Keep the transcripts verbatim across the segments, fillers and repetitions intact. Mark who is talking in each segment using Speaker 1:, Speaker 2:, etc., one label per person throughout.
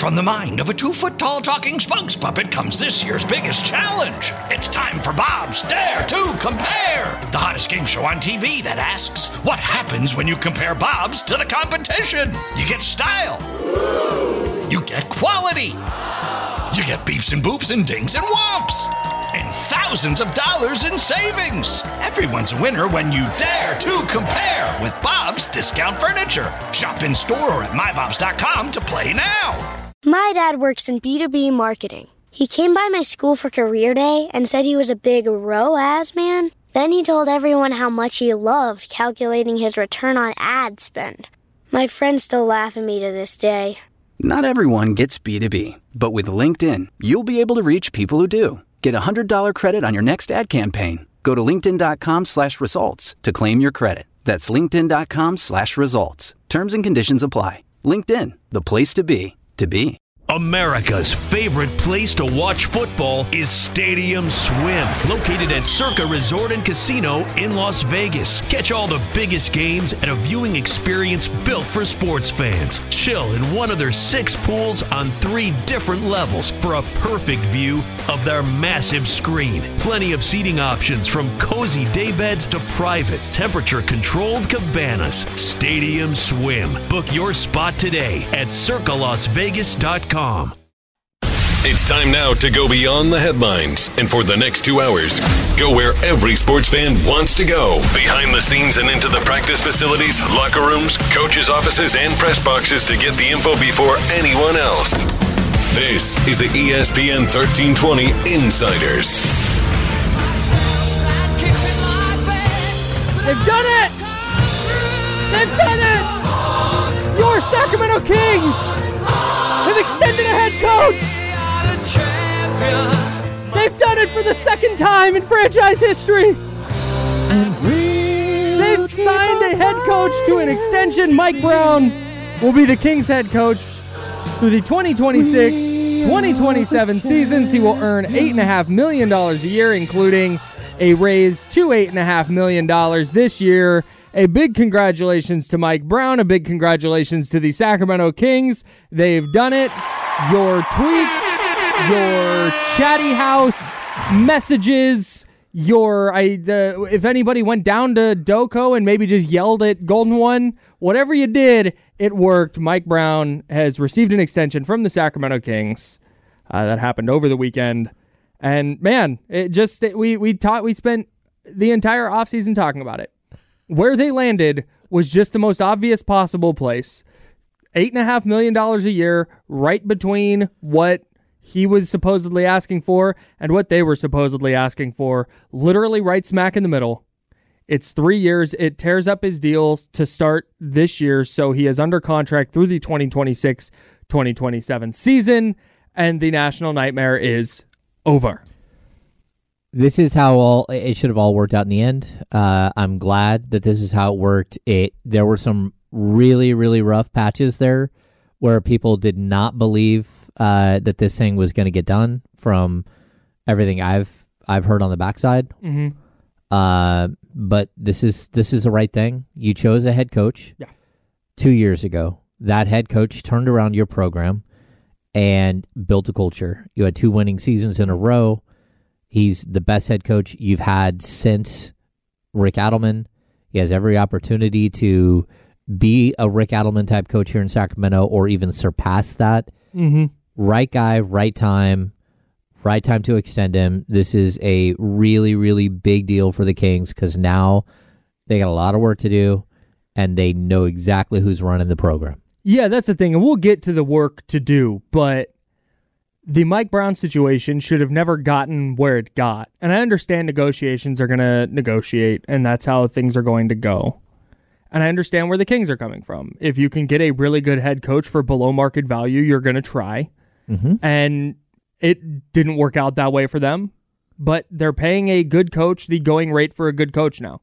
Speaker 1: from the mind of a two-foot-tall talking spokes puppet comes this year's biggest challenge. It's time for Bob's Dare to Compare, the hottest game show on T V that asks, what happens when you compare Bobs to the competition? You get style. You get quality. You get beeps and boops and dings and whomps. And thousands of dollars in savings. Everyone's a winner when you dare to compare with Bob's Discount Furniture. Shop in store or at my bobs dot com to play now.
Speaker 2: My dad works in B two B marketing. He came by my school for career day and said he was a big R O A S man. Then he told everyone how much he loved calculating his return on ad spend. My friends still laugh at me to this day.
Speaker 3: Not everyone gets B two B, but with LinkedIn, you'll be able to reach people who do. Get a one hundred dollars credit on your next ad campaign. Go to linkedin.com slash results to claim your credit. That's linkedin.com slash results. Terms and conditions apply. LinkedIn, the place to be, to be.
Speaker 4: America's favorite place to watch football is Stadium Swim, located at Circa Resort and Casino in Las Vegas. Catch all the biggest games at a viewing experience built for sports fans. Chill in one of their six pools on three different levels for a perfect view of their massive screen. Plenty of seating options from cozy daybeds to private, temperature-controlled cabanas. Stadium Swim. Book your spot today at circa las vegas dot com.
Speaker 5: It's time now to go beyond the headlines. And for the next two hours, go where every sports fan wants to go. Behind the scenes and into the practice facilities, locker rooms, coaches' offices, and press boxes to get the info before anyone else. This is the E S P N thirteen twenty Insiders.
Speaker 6: They've done it! They've done it! Your Sacramento Kings have extended a head coach! They've done it for the second time in franchise history! They've signed a head coach to an extension. Mike Brown will be the Kings head coach through the twenty twenty-six twenty twenty-seven seasons. He will earn eight point five million dollars a year, including a raise to eight point five million dollars this year. A big congratulations to Mike Brown. A big congratulations to the Sacramento Kings. They've done it. Your tweets, your chatty house messages, your I the if anybody went down to Doko and maybe just yelled at Golden One, whatever you did, it worked. Mike Brown has received an extension from the Sacramento Kings. Uh, that happened over the weekend. And man, it just we we taught we spent the entire offseason talking about it. Where they landed was just the most obvious possible place. Eight and a half million dollars a year, right between what he was supposedly asking for and what they were supposedly asking for. Literally right smack in the middle. It's three years. It tears up his deal to start this year, so he is under contract through the twenty twenty-six twenty twenty-seven season, and the national nightmare is over.
Speaker 7: This is how all it should have all worked out in the end. Uh, I'm glad that this is how it worked. It there were some really, really rough patches there where people did not believe uh, that this thing was going to get done from everything I've I've heard on the backside.
Speaker 6: Mm-hmm.
Speaker 7: Uh, but this is this is the right thing. You chose a head coach
Speaker 6: yeah.
Speaker 7: two years ago. That head coach turned around your program and built a culture. You had two winning seasons in a row. He's the best head coach you've had since Rick Adelman. He has every opportunity to be a Rick Adelman type coach here in Sacramento or even surpass that.
Speaker 6: Mm-hmm.
Speaker 7: Right guy, right time, right time to extend him. This is a really, really big deal for the Kings because now they got a lot of work to do and they know exactly who's running the program.
Speaker 6: Yeah, that's the thing. And we'll get to the work to do, but the Mike Brown situation should have never gotten where it got. And I understand negotiations are going to negotiate, and that's how things are going to go. And I understand where the Kings are coming from. If you can get a really good head coach for below market value, you're going to try.
Speaker 7: Mm-hmm.
Speaker 6: And it didn't work out that way for them, but they're paying a good coach the going rate for a good coach now.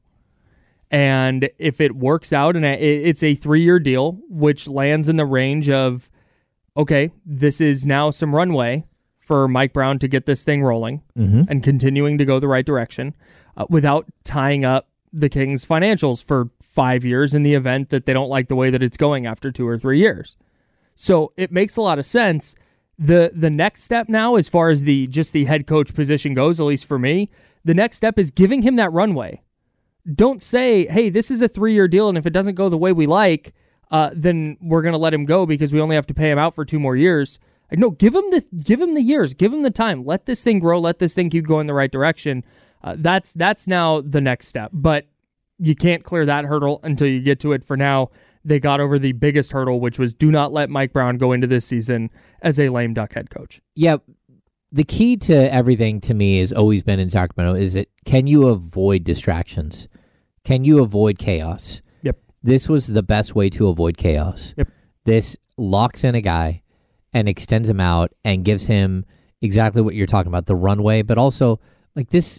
Speaker 6: And if it works out, and it's a three-year deal, which lands in the range of, okay, this is now some runway for Mike Brown to get this thing rolling
Speaker 7: mm-hmm.
Speaker 6: and continuing to go the right direction uh, without tying up the Kings' financials for five years in the event that they don't like the way that it's going after two or three years. So it makes a lot of sense. The the next step now, as far as the just the head coach position goes, at least for me, the next step is giving him that runway. Don't say, hey, this is a three-year deal, and if it doesn't go the way we like, uh, then we're going to let him go because we only have to pay him out for two more years. No, give him the give him the years, give him the time. Let this thing grow. Let this thing keep going the right direction. Uh, that's that's now the next step. But you can't clear that hurdle until you get to it. For now, they got over the biggest hurdle, which was do not let Mike Brown go into this season as a lame duck head coach.
Speaker 7: Yeah, the key to everything to me has always been in Sacramento is that can you avoid distractions? Can you avoid chaos?
Speaker 6: Yep.
Speaker 7: This was the best way to avoid chaos.
Speaker 6: Yep.
Speaker 7: This locks in a guy and extends him out and gives him exactly what you're talking about, the runway, but also like this,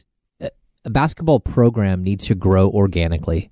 Speaker 7: a basketball program needs to grow organically.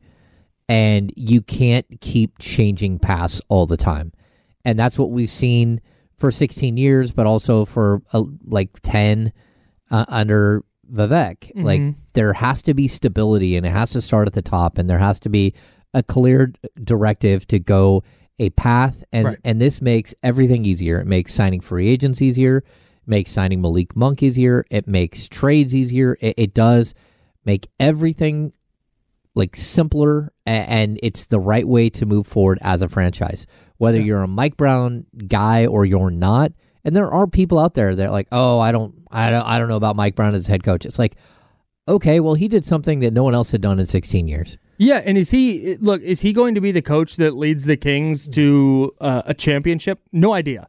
Speaker 7: And you can't keep changing paths all the time. And that's what we've seen for sixteen years, but also for uh, like ten uh, under Vivek. Mm-hmm. Like there has to be stability and it has to start at the top and there has to be a clear directive to go a path. And, right. and this makes everything easier. It makes signing free agents easier. It makes signing Malik Monk easier. It makes trades easier. It, it does make everything like simpler, and it's the right way to move forward as a franchise, whether yeah. you're a Mike Brown guy or you're not. And there are people out there that are like, oh, I don't, I don't, I don't know about Mike Brown as head coach. It's like, okay, well, he did something that no one else had done in sixteen years.
Speaker 6: Yeah, and is he, look, is he going to be the coach that leads the Kings to uh, a championship? No idea.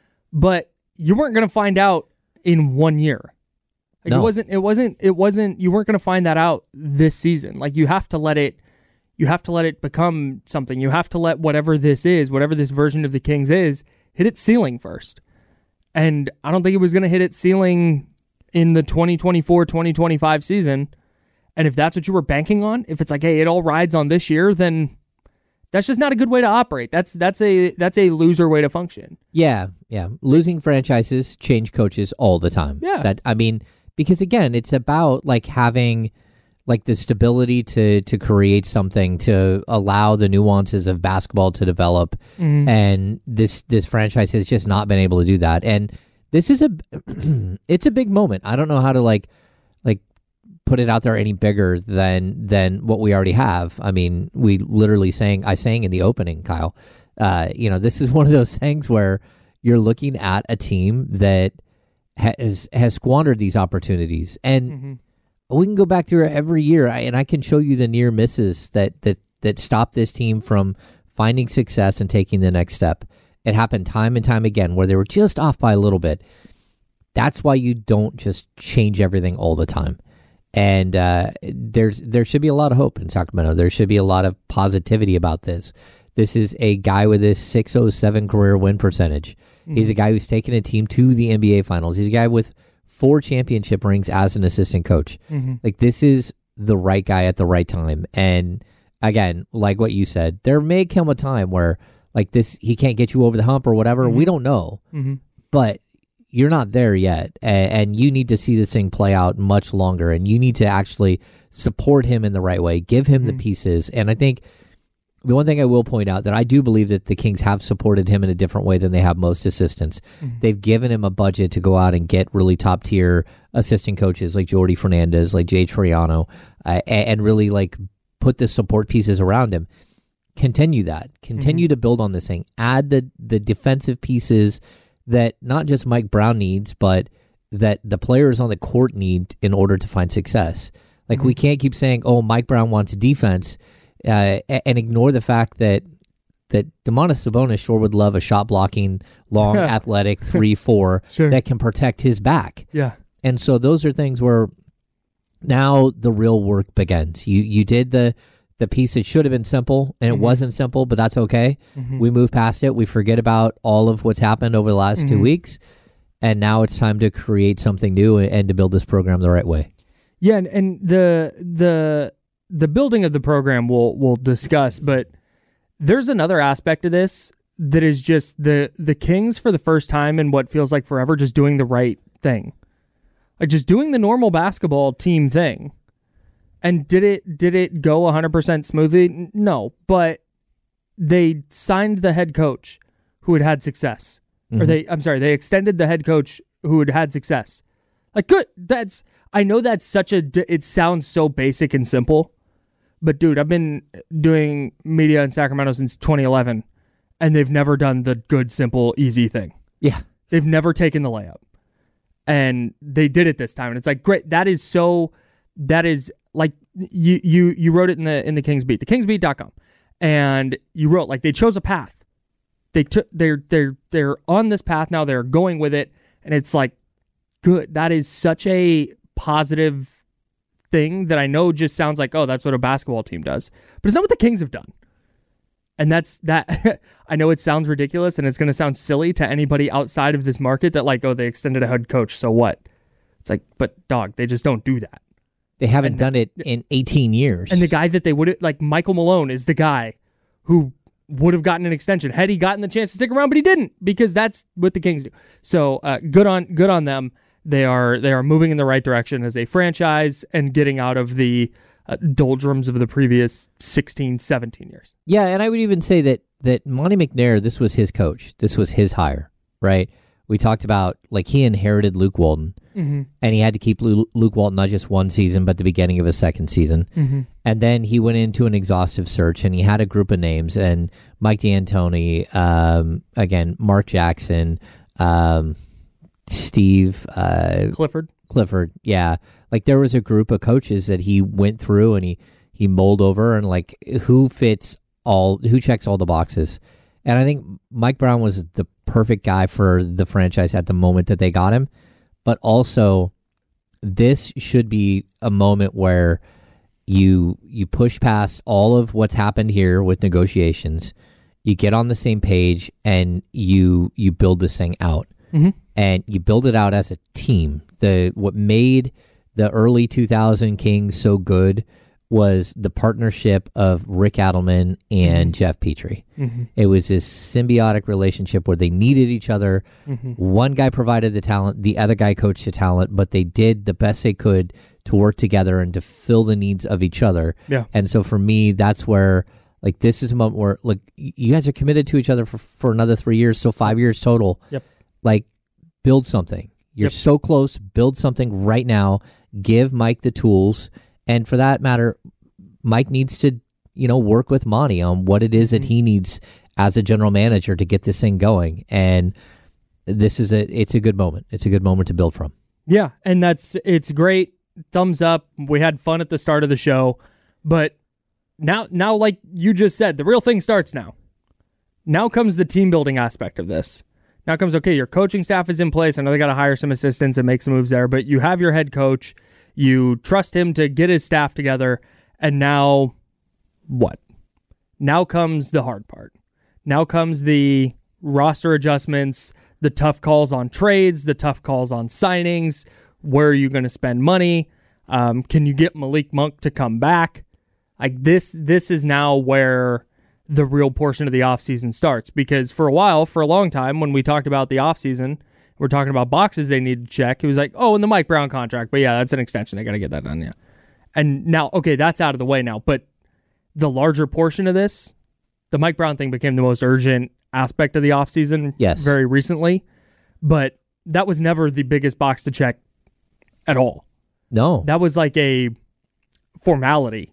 Speaker 6: But you weren't going to find out in one year. Like no. It wasn't, it wasn't, it wasn't, you weren't going to find that out this season. Like you have to let it, you have to let it become something. You have to let whatever this is, whatever this version of the Kings is, hit its ceiling first. And I don't think it was going to hit its ceiling in the twenty twenty-four twenty twenty-five season. And if that's what you were banking on, if it's like, hey, it all rides on this year, then that's just not a good way to operate. That's that's a that's a loser way to function.
Speaker 7: Yeah, yeah. Losing franchises change coaches all the time.
Speaker 6: Yeah.
Speaker 7: That I mean, because again, it's about like having like the stability to to create something, to allow the nuances of basketball to develop. Mm-hmm. And this this franchise has just not been able to do that. And this is a it's a big moment. I don't know how to like like put it out there any bigger than than what we already have. I mean, we literally sang I sang in the opening, Kyle. Uh, you know, this is one of those things where you're looking at a team that has has squandered these opportunities, and mm-hmm. we can go back through it every year, and I can show you the near misses that that that stop this team from finding success and taking the next step. It happened time and time again where they were just off by a little bit. That's why you don't just change everything all the time. And uh, there's there should be a lot of hope in Sacramento. There should be a lot of positivity about this. This is a guy with a six oh seven career win percentage. Mm-hmm. He's a guy who's taken a team to the N B A Finals. He's a guy with four championship rings as an assistant coach. Mm-hmm. Like, this is the right guy at the right time. And again, like what you said, there may come a time where like this, he can't get you over the hump or whatever. Mm-hmm. We don't know, mm-hmm. but you're not there yet. And, and you need to see this thing play out much longer. And you need to actually support him in the right way, give him mm-hmm. the pieces. And I think the one thing I will point out that I do believe that the Kings have supported him in a different way than they have most assistants. Mm-hmm. They've given him a budget to go out and get really top tier assistant coaches like Jordi Fernandez, like Jay Triano, uh, and really like put the support pieces around him. Continue that. Continue mm-hmm. to build on this thing. Add the the defensive pieces that not just Mike Brown needs, but that the players on the court need in order to find success. Like mm-hmm. we can't keep saying, "Oh, Mike Brown wants defense." Uh, and ignore the fact that that Domantas Sabonis sure would love a shot blocking, long, athletic three four
Speaker 6: sure.
Speaker 7: that can protect his back.
Speaker 6: Yeah,
Speaker 7: and so those are things where now the real work begins. You you did the the piece that should have been simple, and mm-hmm. it wasn't simple, but that's okay. Mm-hmm. We move past it. We forget about all of what's happened over the last mm-hmm. two weeks, and now it's time to create something new and to build this program the right way.
Speaker 6: Yeah, and, and the the. The building of the program we'll we'll discuss, but there's another aspect of this that is just the the Kings for the first time in what feels like forever just doing the right thing. Like just doing the normal basketball team thing. And did it did it go one hundred percent smoothly? No, but they signed the head coach who had had success.
Speaker 7: Mm-hmm.
Speaker 6: Or they, I'm sorry, they extended the head coach who had had success. Like, good. That's, I know that's such a, it sounds so basic and simple, but dude, I've been doing media in Sacramento since twenty eleven, and they've never done the good, simple, easy thing.
Speaker 7: Yeah.
Speaker 6: They've never taken the layup. And they did it this time. And it's like, great. That is so, that is like, you you you wrote it in the in the Kings Beat, the kings beat dot com. And you wrote, like, they chose a path. They took, they're, they're, they're on this path now. They're going with it. And it's like, good. That is such a positive thing that I know just sounds like, oh, that's what a basketball team does. But it's not what the Kings have done. And that's that. I know it sounds ridiculous and it's going to sound silly to anybody outside of this market that, like, oh, they extended a head coach, so what? It's like, but dog, they just don't do that.
Speaker 7: They haven't
Speaker 6: and,
Speaker 7: done it in eighteen years.
Speaker 6: And the guy that they would, like, Michael Malone is the guy who would have gotten an extension had he gotten the chance to stick around, but he didn't, because that's what the Kings do. So uh, good on good on them. They are they are moving in the right direction as a franchise and getting out of the uh, doldrums of the previous sixteen, seventeen years.
Speaker 7: Yeah, and I would even say that that Monty McNair, this was his coach. This was his hire, right? We talked about, like, he inherited Luke Walton, mm-hmm. and he had to keep Lu- Luke Walton not just one season, but the beginning of a second season. Mm-hmm. And then he went into an exhaustive search, and he had a group of names, and Mike D'Antoni, um, again, Mark Jackson, um, Steve... Uh,
Speaker 6: Clifford.
Speaker 7: Clifford, yeah. Like, there was a group of coaches that he went through, and he, he mulled over, and, like, who fits all... Who checks all the boxes? And I think Mike Brown was the perfect guy for the franchise at the moment that they got him. But also, this should be a moment where you you push past all of what's happened here with negotiations. You get on the same page and you you build this thing out. Mm-hmm. And you build it out as a team. The what made the early two thousand Kings so good was the partnership of Rick Adelman and mm-hmm. Jeff Petrie. Mm-hmm. It was this symbiotic relationship where they needed each other. Mm-hmm. One guy provided the talent, the other guy coached the talent, but they did the best they could to work together and to fill the needs of each other.
Speaker 6: Yeah.
Speaker 7: And so for me, that's where, like, this is a moment where, like, you guys are committed to each other for, for another three years, so five years total.
Speaker 6: Yep.
Speaker 7: Like, build something. You're yep. so close. Build something right now. Give Mike the tools. And for that matter, Mike needs to, you know, work with Monty on what it is that he needs as a general manager to get this thing going. And this is a, it's a good moment. It's a good moment to build from.
Speaker 6: Yeah, and that's, it's great. Thumbs up. We had fun at the start of the show, but now, now, like you just said, the real thing starts now. Now comes the team building aspect of this. Now comes, okay, your coaching staff is in place. I know they got to hire some assistants and make some moves there, but you have your head coach. You trust him to get his staff together, and now what? Now comes the hard part. Now comes the roster adjustments, the tough calls on trades, the tough calls on signings. Where are you going to spend money? Um, can you get Malik Monk to come back? Like this, this is now where the real portion of the offseason starts, because for a while, for a long time, when we talked about the offseason, we're talking about boxes they need to check. It was like, oh, and the Mike Brown contract. But yeah, that's an extension. They got to get that done, yeah. And now, okay, that's out of the way now. But the larger portion of this, the Mike Brown thing became the most urgent aspect of the offseason
Speaker 7: yes.
Speaker 6: very recently. But that was never the biggest box to check at all.
Speaker 7: No.
Speaker 6: That was like a formality.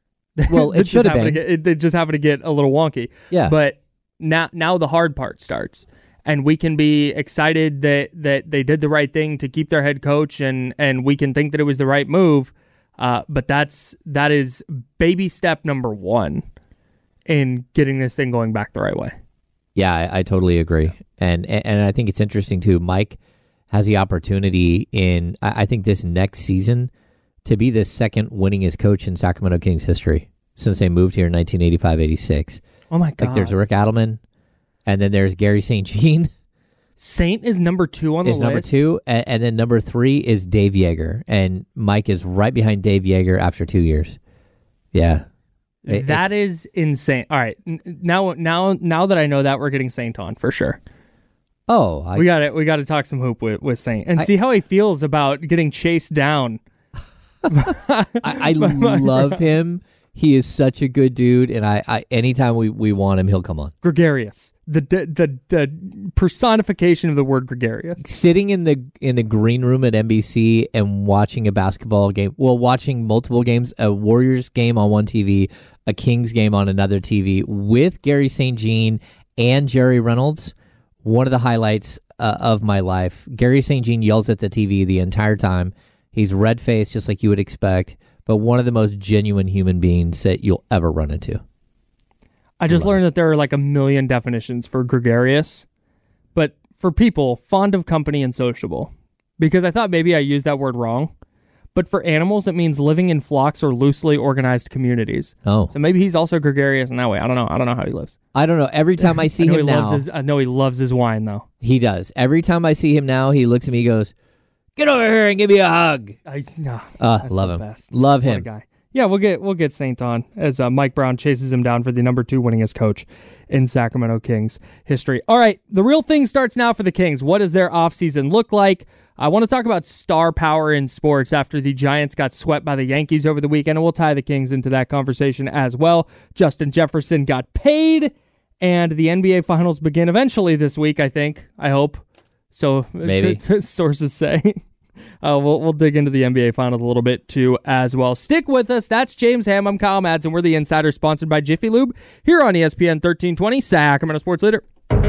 Speaker 7: Well, it should have been.
Speaker 6: Get, it, it just happened to get a little wonky.
Speaker 7: Yeah.
Speaker 6: But now, now the hard part starts. And we can be excited that, that they did the right thing to keep their head coach, and, and we can think that it was the right move. Uh, but that's that is baby step number one in getting this thing going back the right way.
Speaker 7: Yeah, I, I totally agree. And, and and I think it's interesting, too. Mike has the opportunity in, I, I think, this next season to be the second winningest coach in Sacramento Kings history since they moved here in nineteen eighty-five eighty-six.
Speaker 6: Oh, my God.
Speaker 7: Like, there's Rick Adelman. And then there's Gary Saint Jean.
Speaker 6: Saint is number two on the
Speaker 7: is
Speaker 6: list.
Speaker 7: number two, and, and then number three is Dave Yeager, and Mike is right behind Dave Yeager after two years. Yeah,
Speaker 6: it, that is insane. All right, now, now, now that I know that, we're getting Saint on for sure.
Speaker 7: Oh, I,
Speaker 6: we got to we got to talk some hoop with, with Saint and I, see how he feels about getting chased down.
Speaker 7: I, I love him He is such a good dude, and I, I anytime we, we want him, he'll come on.
Speaker 6: Gregarious, the, the the the personification of the word gregarious.
Speaker 7: Sitting in the in the green room at N B C and watching a basketball game, well, watching multiple games, a Warriors game on one T V, a Kings game on another T V, with Gary Saint Jean and Jerry Reynolds. One of the highlights uh, of my life. Gary Saint Jean yells at the T V the entire time. He's red-faced, just like you would expect, but one of the most genuine human beings that you'll ever run into.
Speaker 6: I just learned that there are like a million definitions for gregarious, but for people, fond of company and sociable. Because I thought maybe I used that word wrong, but for animals, it means living in flocks or loosely organized communities.
Speaker 7: Oh.
Speaker 6: So maybe he's also gregarious in that way. I don't know. I don't know how he lives.
Speaker 7: I don't know. Every time I see
Speaker 6: I know
Speaker 7: him
Speaker 6: he
Speaker 7: now,
Speaker 6: loves his, I know he loves his wine, though.
Speaker 7: he does. Every time I see him now, he looks at me and goes, "Get over here and give me a hug."
Speaker 6: I, no,
Speaker 7: Uh,
Speaker 6: that's
Speaker 7: love
Speaker 6: the
Speaker 7: him.
Speaker 6: best.
Speaker 7: Love
Speaker 6: What a
Speaker 7: him.
Speaker 6: guy. Yeah, we'll get we'll get Saint on as uh, Mike Brown chases him down for the number two winningest coach in Sacramento Kings history. All right, the real thing starts now for the Kings. What does their offseason look like? I want to talk about star power in sports after the Giants got swept by the Yankees over the weekend, and we'll tie the Kings into that conversation as well. Justin Jefferson got paid, and the N B A Finals begin eventually this week, I think. I hope. So
Speaker 7: Maybe.
Speaker 6: t- t- sources say. Uh, we'll we'll dig into the N B A Finals a little bit too as well. Stick with us. That's James Ham. I'm Kyle Madsen. We're the Insiders, sponsored by Jiffy Lube here on E S P N thirteen twenty, Sacramento Sports Leader.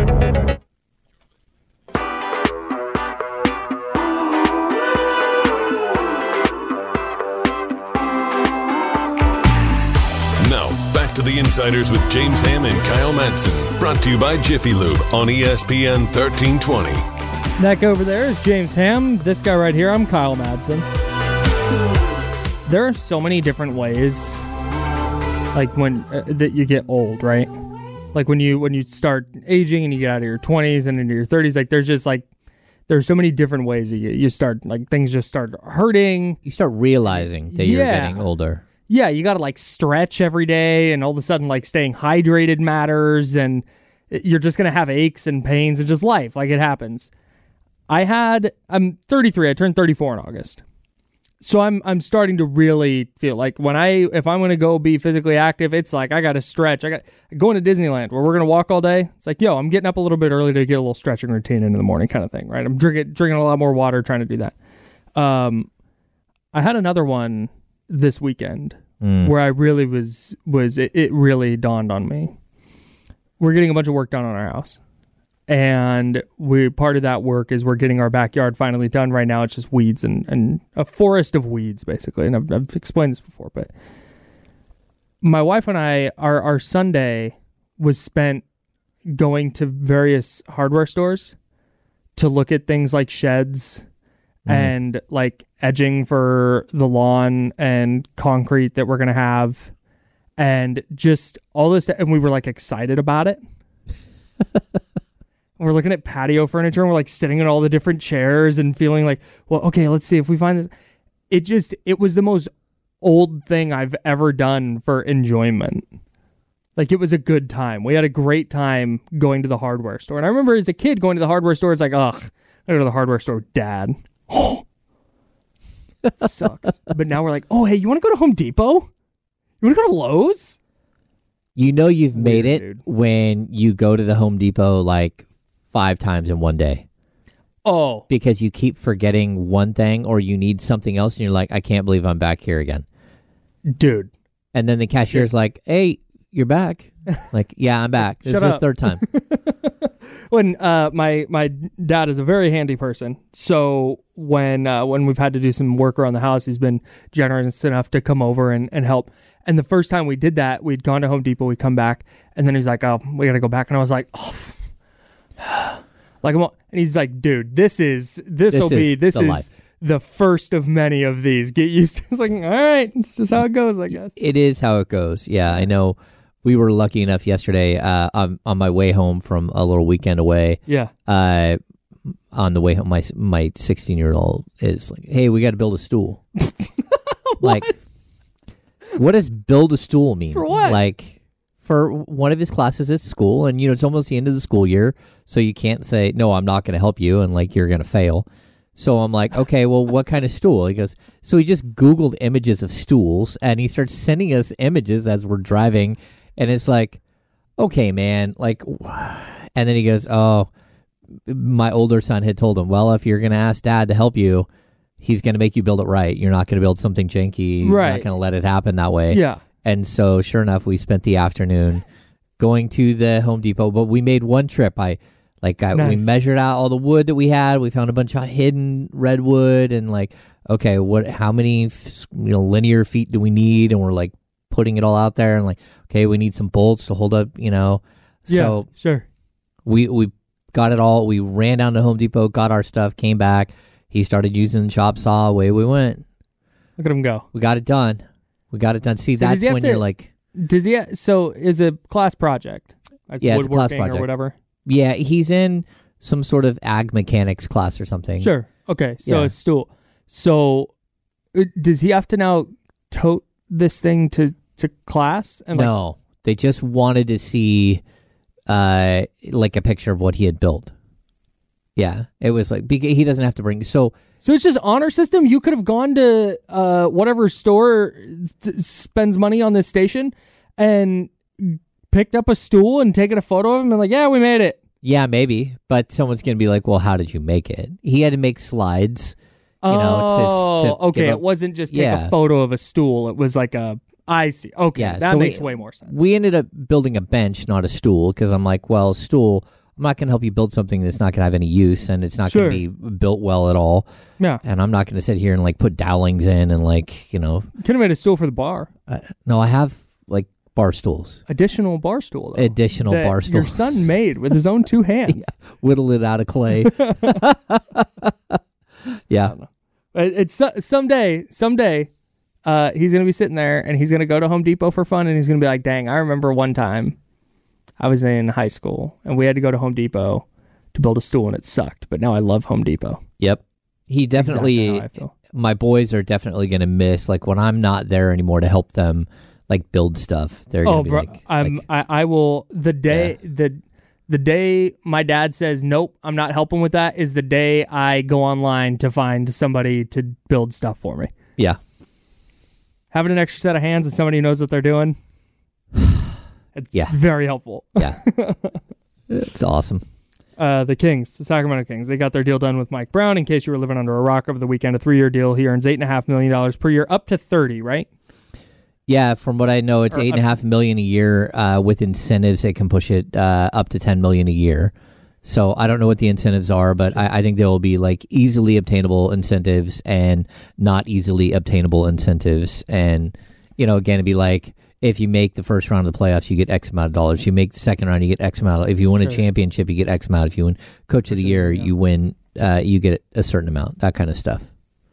Speaker 5: Now, back to the Insiders with James Ham and Kyle Madsen. Brought to you by Jiffy Lube on E S P N thirteen twenty.
Speaker 6: Neck over there is James Ham. This guy right here, I'm Kyle Madsen. There are so many different ways, like when uh, that you get old, right? Like when you when you start aging and you get out of your twenties and into your thirties. Like there's just like there's so many different ways that you, you start like things just start hurting.
Speaker 7: You start realizing that you're
Speaker 6: Yeah.
Speaker 7: getting older.
Speaker 6: Yeah, you got to like stretch every day, and all of a sudden, like staying hydrated matters, and you're just gonna have aches and pains and just life. Like it happens. I had, I'm thirty-three. I turned thirty-four in August. So I'm I'm starting to really feel like when I, if I'm going to go be physically active, it's like I got to stretch. I got going to Disneyland where we're going to walk all day. It's like, yo, I'm getting up a little bit early to get a little stretching routine in the morning kind of thing, right? I'm drinking, drinking a lot more water, trying to do that. Um, I had another one this weekend
Speaker 7: Mm.
Speaker 6: where I really was, was it, it really dawned on me. We're getting a bunch of work done on our house. And we part of that work is we're getting our backyard finally done. Right now, it's just weeds and, and a forest of weeds, basically. And I've, I've explained this before, but my wife and I, our, our Sunday was spent going to various hardware stores to look at things like sheds mm. and like edging for the lawn and concrete that we're going to have and just all this. And we were like excited about it. We're looking at patio furniture and we're like sitting in all the different chairs and feeling like, well, okay, let's see if we find this. It just, it was the most old thing I've ever done for enjoyment. Like it was a good time. We had a great time going to the hardware store. And I remember as a kid going to the hardware store, it's like, ugh, I go to the hardware store with Dad. Oh, that sucks. But now we're like, oh, hey, you want to go to Home Depot? You want to go to Lowe's?
Speaker 7: You know you've made
Speaker 6: Weird,
Speaker 7: it
Speaker 6: dude.
Speaker 7: when you go to the Home Depot like five times in one day.
Speaker 6: Oh,
Speaker 7: Because you keep forgetting one thing or you need something else and you're like, I can't believe I'm back here again.
Speaker 6: dude.
Speaker 7: And then the cashier's
Speaker 6: Yes.
Speaker 7: like, hey, you're back. Like, yeah, I'm back. This
Speaker 6: Shut
Speaker 7: is the
Speaker 6: up.
Speaker 7: third time.
Speaker 6: When uh, my my dad is a very handy person, so when uh, when we've had to do some work around the house, he's been generous enough to come over and, and help. And the first time we did that, we'd gone to Home Depot, we come back, and then he's like, "Oh, we gotta go back." And I was like, "Oh, like I'm," all, and he's like, "Dude, this is this will
Speaker 7: This
Speaker 6: be
Speaker 7: is
Speaker 6: this
Speaker 7: the
Speaker 6: is
Speaker 7: life.
Speaker 6: the first of many of these. Get used to." It's like, all right, it's just how it goes, I guess.
Speaker 7: It is how it goes. Yeah, I know. We were lucky enough yesterday uh, on, on my way home from a little weekend away.
Speaker 6: Yeah.
Speaker 7: Uh, on the way home, my my sixteen-year-old is like, hey, we got to build a stool. Like, what does build a stool mean?
Speaker 6: For what?
Speaker 7: Like, for one of his classes at school, and, you know, it's almost the end of the school year, so you can't say, no, I'm not going to help you, and, like, you're going to fail. So I'm like, okay, well, what kind of stool? He goes, so he just Googled images of stools, and he starts sending us images as we're driving, and it's like, okay, man, like, and then he goes, oh, my older son had told him, well, if you're going to ask Dad to help you, he's going to make you build it right. You're not going to build something janky. He's
Speaker 6: right.
Speaker 7: not going to let it happen that way.
Speaker 6: Yeah.
Speaker 7: And so, sure enough, we spent the afternoon going to the Home Depot, but we made one trip. I like I,
Speaker 6: nice.
Speaker 7: we measured out all the wood that we had. We found a bunch of hidden redwood, and like, okay, what? How many you know, linear feet do we need? And we're like putting it all out there, and like, okay, we need some bolts to hold up, you know.
Speaker 6: Yeah,
Speaker 7: so
Speaker 6: sure.
Speaker 7: We we got it all. We ran down to Home Depot, got our stuff, came back. He started using the chop saw. Away we went.
Speaker 6: Look at him go.
Speaker 7: We got it done. We got it done. See,
Speaker 6: So
Speaker 7: that's when
Speaker 6: to,
Speaker 7: you're like,
Speaker 6: does he? Ha- so is a class project, like
Speaker 7: yeah, it's a class
Speaker 6: woodworking
Speaker 7: project
Speaker 6: or whatever.
Speaker 7: yeah, he's in some sort of ag mechanics class or something.
Speaker 6: Sure. Okay. So
Speaker 7: Yeah.
Speaker 6: a stool. So uh, does he have to now tote this thing to to class? And like,
Speaker 7: No, they just wanted to see, uh, like a picture of what he had built. Yeah, it was like beca- he doesn't have to bring. So
Speaker 6: So it's just honor system. You could have gone to uh, whatever store t- spends money on this station and picked up a stool and taken a photo of him and like, yeah, we made it.
Speaker 7: yeah, maybe, but someone's gonna be like, well, how did you make it? He had to make slides. You know,
Speaker 6: oh,
Speaker 7: to, to
Speaker 6: okay.
Speaker 7: give a-
Speaker 6: It wasn't just take
Speaker 7: Yeah.
Speaker 6: a photo of a stool. It was like a. I see. Okay,
Speaker 7: Yeah,
Speaker 6: that
Speaker 7: so we-
Speaker 6: makes way more sense.
Speaker 7: We ended up building a bench, not a stool, because I'm like, well, a stool. I'm not going to help you build something that's not going to have any use, and it's not
Speaker 6: Sure.
Speaker 7: going to be built well at all.
Speaker 6: Yeah,
Speaker 7: And I'm not going to sit here and like put dowlings in and like, you know,
Speaker 6: could have made a stool for the bar.
Speaker 7: uh, no, I have like bar stools,
Speaker 6: Additional bar stool. Though,
Speaker 7: additional
Speaker 6: that
Speaker 7: bar
Speaker 6: Your
Speaker 7: stools.
Speaker 6: son made with his own two hands.
Speaker 7: Whittle it out of clay. Yeah.
Speaker 6: It- It's so- someday, someday, uh, he's gonna be sitting there and he's gonna go to Home Depot for fun and he's gonna be like, "Dang, I remember one time, I was in high school and we had to go to Home Depot to build a stool and it sucked, but now I love Home Depot."
Speaker 7: Yep. He definitely,
Speaker 6: Exactly how I feel.
Speaker 7: my boys are definitely going to miss, like when I'm not there anymore to help them like build stuff. They're going
Speaker 6: Oh,
Speaker 7: to be
Speaker 6: bro,
Speaker 7: like,
Speaker 6: I'm,
Speaker 7: like,
Speaker 6: I, I will. The day the the day my dad says nope, I'm not helping with that is the day I go online to find somebody to build stuff for me.
Speaker 7: yeah.
Speaker 6: Having an extra set of hands and somebody who knows what they're doing, it's
Speaker 7: Yeah.
Speaker 6: very helpful.
Speaker 7: Yeah. It's awesome.
Speaker 6: Uh, the Kings, the Sacramento Kings, they got their deal done with Mike Brown. In case you were living under a rock over the weekend, a three-year deal. He earns eight and a half million dollars per year, up to thirty, right?
Speaker 7: Yeah, from what I know, it's
Speaker 6: Or
Speaker 7: eight and a
Speaker 6: up-
Speaker 7: half million a year. Uh, with incentives, it can push it uh, up to ten million a year. So I don't know what the incentives are, but I, I think there will be like easily obtainable incentives and not easily obtainable incentives. And you know, again, it'd be like if you make the first round of the playoffs, you get X amount of dollars. If you make the second round, you get X amount. If you win a
Speaker 6: Sure.
Speaker 7: championship, you get X amount. If you win Coach of the Year,
Speaker 6: yeah.
Speaker 7: you win. Uh, you get a certain amount. That kind of stuff.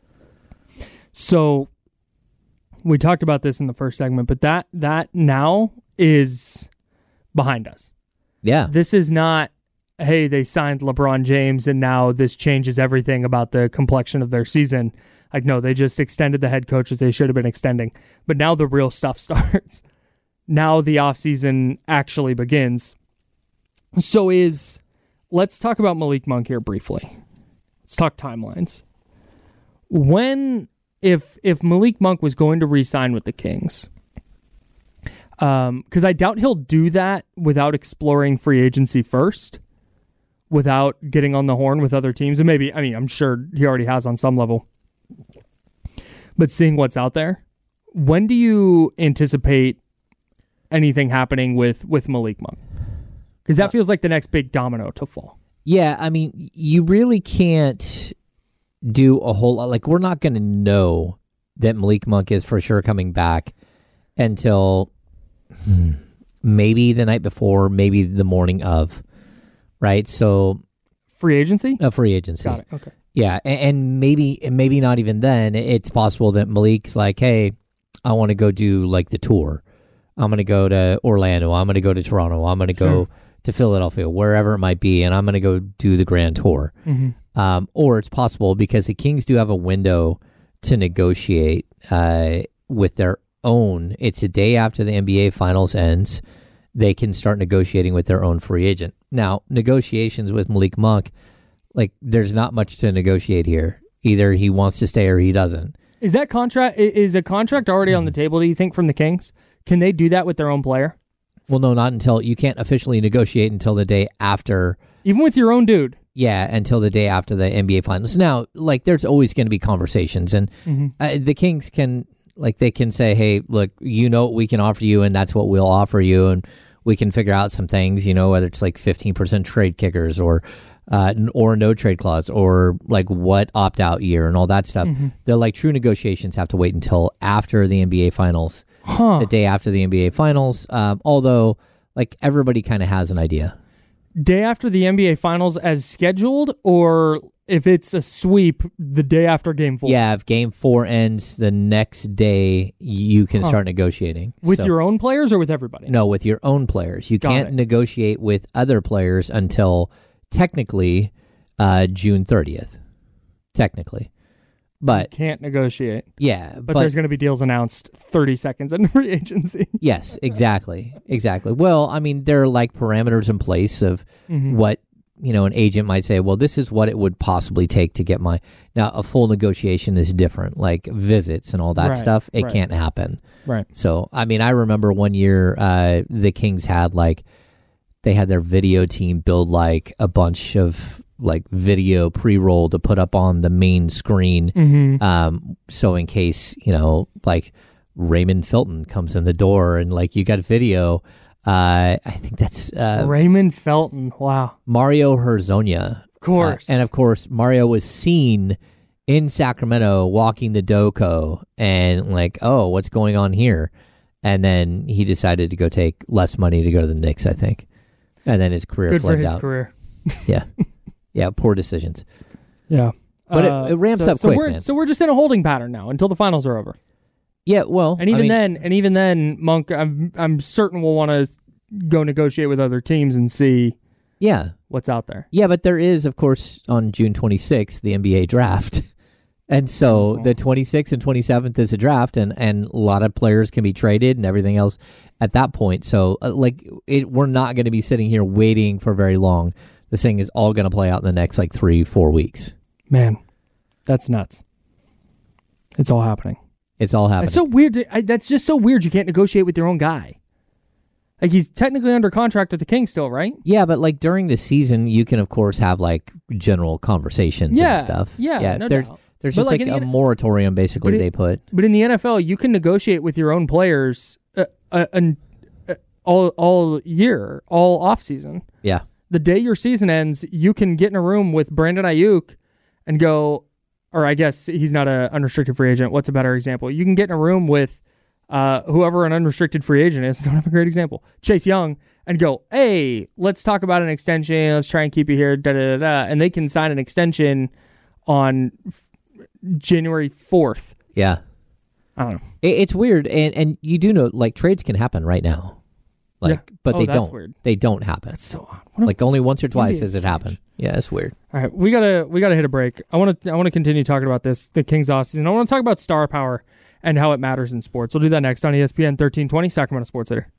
Speaker 6: So we talked about this in the first segment, but that that now is behind us.
Speaker 7: Yeah.
Speaker 6: This is not, hey, they signed LeBron James and now this changes everything about the complexion of their season. Like, no, they just extended the head coach that they should have been extending. But now the real stuff starts. Now the offseason actually begins. So is, let's talk about Malik Monk here briefly. Let's talk timelines. When, if if Malik Monk was going to re-sign with the Kings, um, because I doubt he'll do that without exploring free agency first, without getting on the horn with other teams. And maybe, I mean, I'm sure he already has on some level. But seeing what's out there, when do you anticipate anything happening with, with Malik Monk? Because that feels like the next big domino to fall.
Speaker 7: Yeah, I mean, you really can't do a whole lot. Like, we're not going to know that Malik Monk is for sure coming back until hmm, maybe the night before, maybe the morning of, right? So,
Speaker 6: Free agency?
Speaker 7: a free agency.
Speaker 6: Got it. Okay.
Speaker 7: Yeah, and, and maybe and maybe not even then. It's possible that Malik's like, hey, I want to go do like the tour. I'm going to go to Orlando. I'm going to go to Toronto. I'm going to go
Speaker 6: Sure.
Speaker 7: to Philadelphia, wherever it might be, and I'm going to go do the grand tour.
Speaker 6: Mm-hmm.
Speaker 7: Um, or it's possible because the Kings do have a window to negotiate uh, with their own. It's a day after the N B A Finals ends. They can start negotiating with their own free agent. Now, negotiations with Malik Monk Like, there's not much to negotiate here. Either he wants to stay or he doesn't.
Speaker 6: Is that contract, is a contract already on the table, do you think, from the Kings? Can they do that with their own player?
Speaker 7: Well, no, not until, you can't officially negotiate until the day after.
Speaker 6: Even with your own dude?
Speaker 7: Yeah, until the day after the N B A Finals. Now, like, there's always going to be conversations, and mm-hmm. uh, the Kings can, like, they can say, hey, look, you know what we can offer you, and that's what we'll offer you, and we can figure out some things, you know, whether it's like fifteen percent trade kickers or uh, or no trade clause or like what opt-out year and all that stuff. Mm-hmm. They're like true negotiations have to wait until after the N B A Finals, huh. the day after the N B A Finals, um, although like everybody kind of has an idea.
Speaker 6: Day after the N B A Finals as scheduled, or if it's a sweep, the day after Game four?
Speaker 7: Yeah, if Game four ends the next day, you can huh. start negotiating.
Speaker 6: With
Speaker 7: so,
Speaker 6: your own players or with everybody?
Speaker 7: No, with your own players. You
Speaker 6: Got
Speaker 7: can't
Speaker 6: it.
Speaker 7: negotiate with other players until technically uh, June thirtieth. Technically. But
Speaker 6: you can't negotiate.
Speaker 7: Yeah.
Speaker 6: But,
Speaker 7: but
Speaker 6: there's going to be deals announced thirty seconds into free agency.
Speaker 7: Yes, exactly. Exactly. Well, I mean, there are like parameters in place of mm-hmm. what, you know, an agent might say, well, this is what it would possibly take to get my... Now, a full negotiation is different, like visits and all that
Speaker 6: right,
Speaker 7: stuff. It
Speaker 6: right.
Speaker 7: can't happen.
Speaker 6: Right.
Speaker 7: So, I mean, I remember one year uh, the Kings had like, they had their video team build like a bunch of like video pre-roll to put up on the main screen.
Speaker 6: Mm-hmm.
Speaker 7: Um, so in case, you know, like Raymond Felton comes in the door and like you got video, uh, I think that's uh,
Speaker 6: Raymond Felton. Wow.
Speaker 7: Mario Hezonja.
Speaker 6: Of course.
Speaker 7: Uh, and of course, Mario was seen in Sacramento walking the Doco and like, oh, what's going on here? And then he decided to go take less money to go to the Knicks, I think. And then his career
Speaker 6: Good
Speaker 7: flagged
Speaker 6: for his
Speaker 7: out.
Speaker 6: career.
Speaker 7: Yeah. Yeah, poor decisions.
Speaker 6: Yeah.
Speaker 7: But
Speaker 6: uh,
Speaker 7: it, it ramps
Speaker 6: so,
Speaker 7: up
Speaker 6: so
Speaker 7: quick,
Speaker 6: we're,
Speaker 7: man.
Speaker 6: So we're just in a holding pattern now until the finals are over.
Speaker 7: Yeah, well,
Speaker 6: and even
Speaker 7: I mean,
Speaker 6: then, and even then, Monk, I'm I'm certain we'll want to go negotiate with other teams and see
Speaker 7: yeah.
Speaker 6: what's out there.
Speaker 7: Yeah, but there is, of course, on June twenty-sixth, the N B A draft. And so oh. the twenty-sixth and twenty-seventh is a draft, and, and a lot of players can be traded and everything else at that point. So, uh, like, it, we're not going to be sitting here waiting for very long. This thing is all going to play out in the next, like, three, four weeks.
Speaker 6: Man, that's nuts. It's all happening.
Speaker 7: It's all happening.
Speaker 6: It's so weird. To, I, that's just so weird you can't negotiate with your own guy. Like, he's technically under contract with the Kings still, right?
Speaker 7: Yeah, but, like, during the season, you can, of course, have, like, general conversations
Speaker 6: yeah,
Speaker 7: and stuff.
Speaker 6: Yeah, yeah, no
Speaker 7: there's,
Speaker 6: doubt.
Speaker 7: There's
Speaker 6: but
Speaker 7: just,
Speaker 6: like,
Speaker 7: like, a
Speaker 6: the,
Speaker 7: moratorium, basically,
Speaker 6: it,
Speaker 7: they put.
Speaker 6: But in the N F L, you can negotiate with your own players uh, uh, uh, all all year, all offseason.
Speaker 7: Yeah.
Speaker 6: The day your season ends, you can get in a room with Brandon Ayuk and go, or I guess he's not an unrestricted free agent. What's a better example? You can get in a room with uh, whoever an unrestricted free agent is. Don't have a great example. Chase Young, and go, hey, let's talk about an extension. Let's try and keep you here. Da da da da. And they can sign an extension on January fourth.
Speaker 7: Yeah.
Speaker 6: I don't know.
Speaker 7: It, it's weird. And, and you do know, like, trades can happen right now. Like,
Speaker 6: yeah.
Speaker 7: But
Speaker 6: oh,
Speaker 7: they
Speaker 6: that's
Speaker 7: don't.
Speaker 6: Weird.
Speaker 7: They don't happen.
Speaker 6: That's so odd.
Speaker 7: Like, only once or twice has it
Speaker 6: strange.
Speaker 7: happened. Yeah, it's weird.
Speaker 6: All right, we gotta we gotta hit a break. I want to I want to continue talking about this, the Kings offseason. I want to talk about star power and how it matters in sports. We'll do that next on E S P N thirteen twenty, Sacramento Sports Center.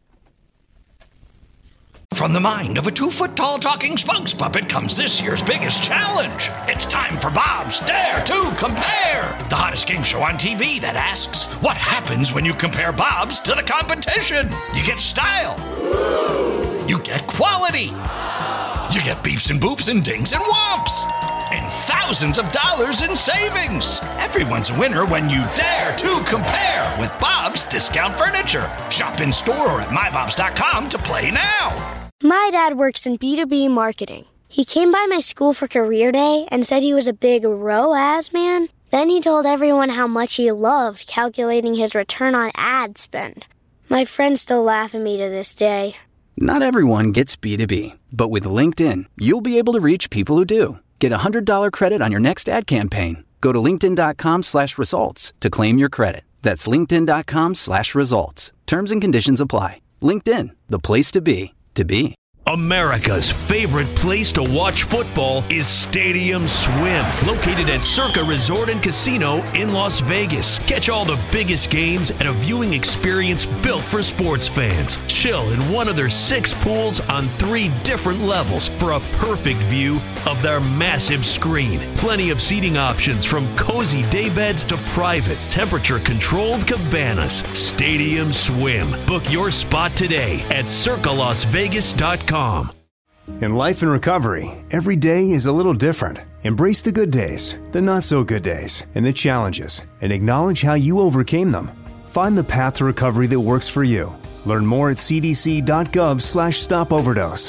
Speaker 1: From the mind of a two-foot-tall talking spokes puppet comes this year's biggest challenge. It's time for Bob's Dare to Compare, the hottest game show on T V that asks, what happens when you compare Bob's to the competition? You get style. You get quality. You get beeps and boops and dings and whomps. And thousands of dollars in savings. Everyone's a winner when you dare to compare with Bob's Discount Furniture. Shop in store or at my bobs dot com to play now.
Speaker 2: My dad works in B two B marketing. He came by my school for career day and said he was a big R O A S man. Then he told everyone how much he loved calculating his return on ad spend. My friends still laugh at me to this day.
Speaker 3: Not everyone gets B two B, but with LinkedIn, you'll be able to reach people who do. Get a one hundred dollars credit on your next ad campaign. Go to linkedin.com slash results to claim your credit. That's linkedin.com slash results. Terms and conditions apply. LinkedIn, the place to be, to be.
Speaker 4: America's favorite place to watch football is Stadium Swim, located at Circa Resort and Casino in Las Vegas. Catch all the biggest games at a viewing experience built for sports fans. Chill in one of their six pools on three different levels for a perfect view of their massive screen. Plenty of seating options from cozy daybeds to private, temperature-controlled cabanas. Stadium Swim. Book your spot today at circa las vegas dot com.
Speaker 8: In life and recovery, every day is a little different. Embrace the good days, the not so good days, and the challenges, and acknowledge how you overcame them. Find the path to recovery that works for you. Learn more at c d c dot gov slash stop overdose.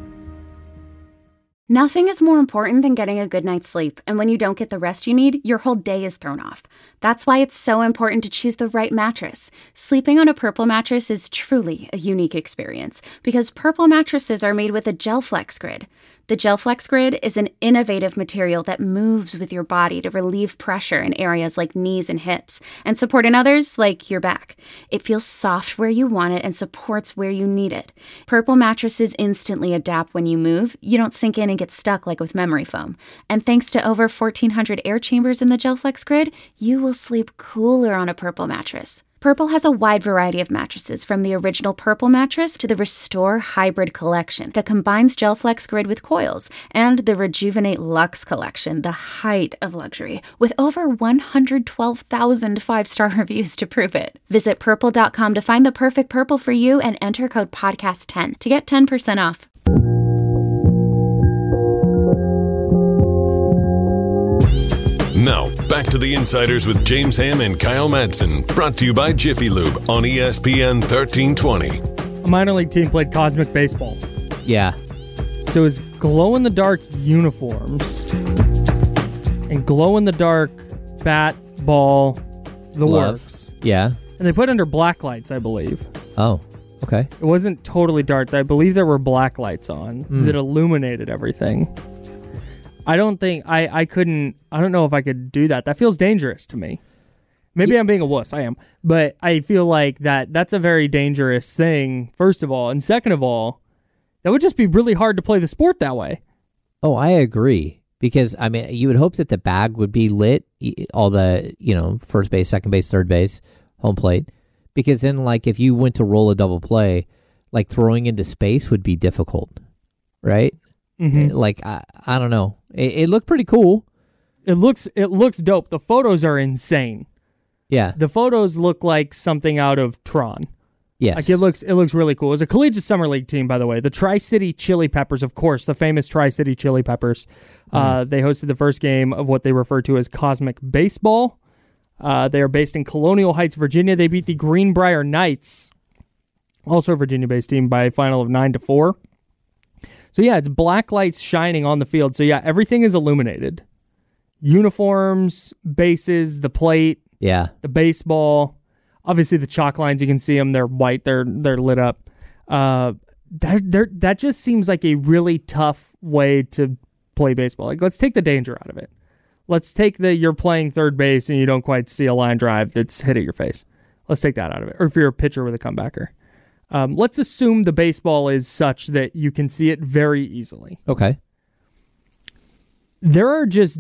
Speaker 9: Nothing is more important than getting a good night's sleep, and when you don't get the rest you need, your whole day is thrown off. That's why it's so important to choose the right mattress. Sleeping on a Purple mattress is truly a unique experience, because Purple mattresses are made with a GelFlex Grid. The GelFlex Grid is an innovative material that moves with your body to relieve pressure in areas like knees and hips, and support in others like your back. It feels soft where you want it and supports where you need it. Purple mattresses instantly adapt when you move. You don't sink in and get stuck like with memory foam. And thanks to over fourteen hundred air chambers in the GelFlex Grid, you will sleep cooler on a Purple mattress. Purple has a wide variety of mattresses, from the original Purple mattress to the Restore Hybrid collection that combines GelFlex Grid with coils, and the Rejuvenate Luxe collection, the height of luxury, with over one hundred twelve thousand five-star reviews to prove it. Visit purple dot com to find the perfect Purple for you and enter code podcast ten to get ten percent off.
Speaker 5: Now, back to the Insiders with James Ham and Kyle Madsen, brought to you by Jiffy Lube on E S P N thirteen twenty.
Speaker 6: A minor league team played Cosmic Baseball.
Speaker 7: Yeah.
Speaker 6: So it's glow-in-the-dark uniforms and glow-in-the-dark bat, ball, the
Speaker 7: Glove.
Speaker 6: works.
Speaker 7: Yeah.
Speaker 6: And they put it under black lights, I believe.
Speaker 7: Oh, okay.
Speaker 6: It wasn't totally dark. I believe there were black lights on
Speaker 7: Mm.
Speaker 6: that illuminated everything. I don't think, I, I couldn't, I don't know if I could do that. That feels dangerous to me. Maybe yeah. I'm being a wuss. I am. But I feel like that that's a very dangerous thing, first of all. And second of all, that would just be really hard to play the sport that way.
Speaker 7: Oh, I agree. Because, I mean, you would hope that the bag would be lit, all the, you know, first base, second base, third base, home plate. Because then, like, if you went to roll a double play, like, throwing into space would be difficult, right?
Speaker 6: Mm-hmm.
Speaker 7: Like, I, I don't know. It, it looked pretty cool.
Speaker 6: It looks it looks dope. The photos are insane.
Speaker 7: Yeah.
Speaker 6: The photos look like something out of Tron.
Speaker 7: Yes.
Speaker 6: Like it looks it looks really cool. It was a collegiate summer league team, by the way. The Tri-City Chili Peppers, of course, the famous Tri-City Chili Peppers. Mm. Uh, they hosted the first game of what they refer to as Cosmic Baseball. Uh, they are based in Colonial Heights, Virginia. They beat the Greenbrier Knights, also a Virginia-based team, by a final of nine to four. So yeah, it's black lights shining on the field. So yeah, everything is illuminated. Uniforms, bases, the plate,
Speaker 7: yeah,
Speaker 6: the baseball. Obviously, the chalk lines, you can see them. They're white. They're they're lit up. Uh, that that just seems like a really tough way to play baseball. Like, let's take the danger out of it. Let's take the you're playing third base and you don't quite see a line drive that's hit at your face. Let's take that out of it. Or if you're a pitcher with a comebacker. Um, let's assume the baseball is such that you can see it very easily.
Speaker 7: Okay.
Speaker 6: There are just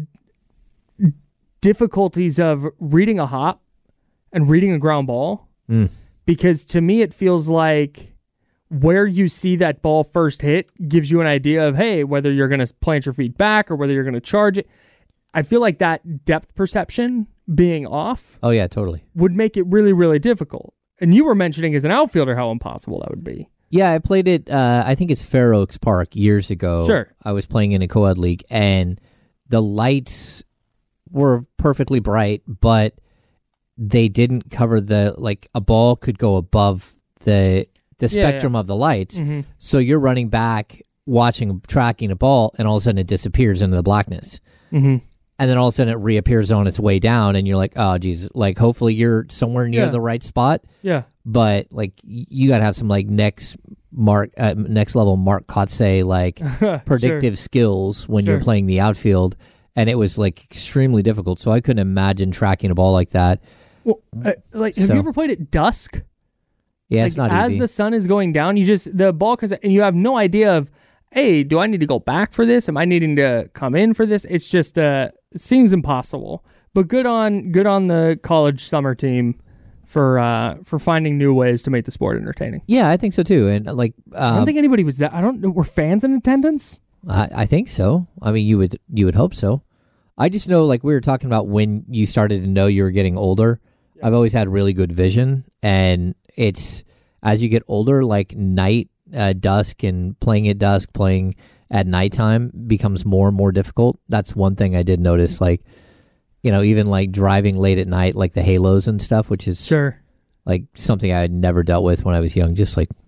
Speaker 6: difficulties of reading a hop and reading a ground ball.
Speaker 7: Mm.
Speaker 6: Because to me, it feels like where you see that ball first hit gives you an idea of, hey, whether you're going to plant your feet back or whether you're going to charge it. I feel like that depth perception being off.
Speaker 7: Oh, yeah, totally.
Speaker 6: Would make it really, really difficult. And you were mentioning as an outfielder how impossible that would be.
Speaker 7: Yeah, I played it, uh, I think it's Fair Oaks Park years ago.
Speaker 6: Sure.
Speaker 7: I was playing in a co-ed league, and the lights were perfectly bright, but they didn't cover the, like, a ball could go above the the
Speaker 6: Yeah,
Speaker 7: spectrum
Speaker 6: yeah.
Speaker 7: of the lights.
Speaker 6: Mm-hmm.
Speaker 7: So you're running back, watching, tracking a ball, and all of a sudden it disappears into the blackness.
Speaker 6: Mm-hmm.
Speaker 7: And then all of a sudden it reappears on its way down, and you're like, oh, geez, like, hopefully you're somewhere near
Speaker 6: Yeah.
Speaker 7: the right spot.
Speaker 6: Yeah.
Speaker 7: But, like, y- you got to have some, like, next mark, uh, next level Mark Kotze, like, predictive
Speaker 6: Sure.
Speaker 7: skills when
Speaker 6: Sure.
Speaker 7: you're playing the outfield. And it was, like, extremely difficult. So I couldn't imagine tracking a ball like that.
Speaker 6: Well, uh, like, have
Speaker 7: So-
Speaker 6: you ever played at dusk?
Speaker 7: Yeah,
Speaker 6: like,
Speaker 7: it's not
Speaker 6: as
Speaker 7: easy.
Speaker 6: the sun is going down, you just the ball comes and you have no idea of, hey, do I need to go back for this? Am I needing to come in for this? It's just uh, it seems impossible. But good on good on the college summer team for uh, for finding new ways to make the sport entertaining.
Speaker 7: Yeah, I think so too. And like, um,
Speaker 6: I don't think anybody was that. I don't know. Were fans in attendance?
Speaker 7: I, I think so. I mean, you would you would hope so. I just know, like we were talking about, when you started to know you were getting older. Yeah. I've always had really good vision, and it's as you get older, like night, uh, dusk, and playing at dusk, playing at nighttime becomes more and more difficult. That's one thing I did notice. Like, you know, even like driving late at night, like the halos and stuff, which is
Speaker 6: sure
Speaker 7: like something I had never dealt with when I was young. Just like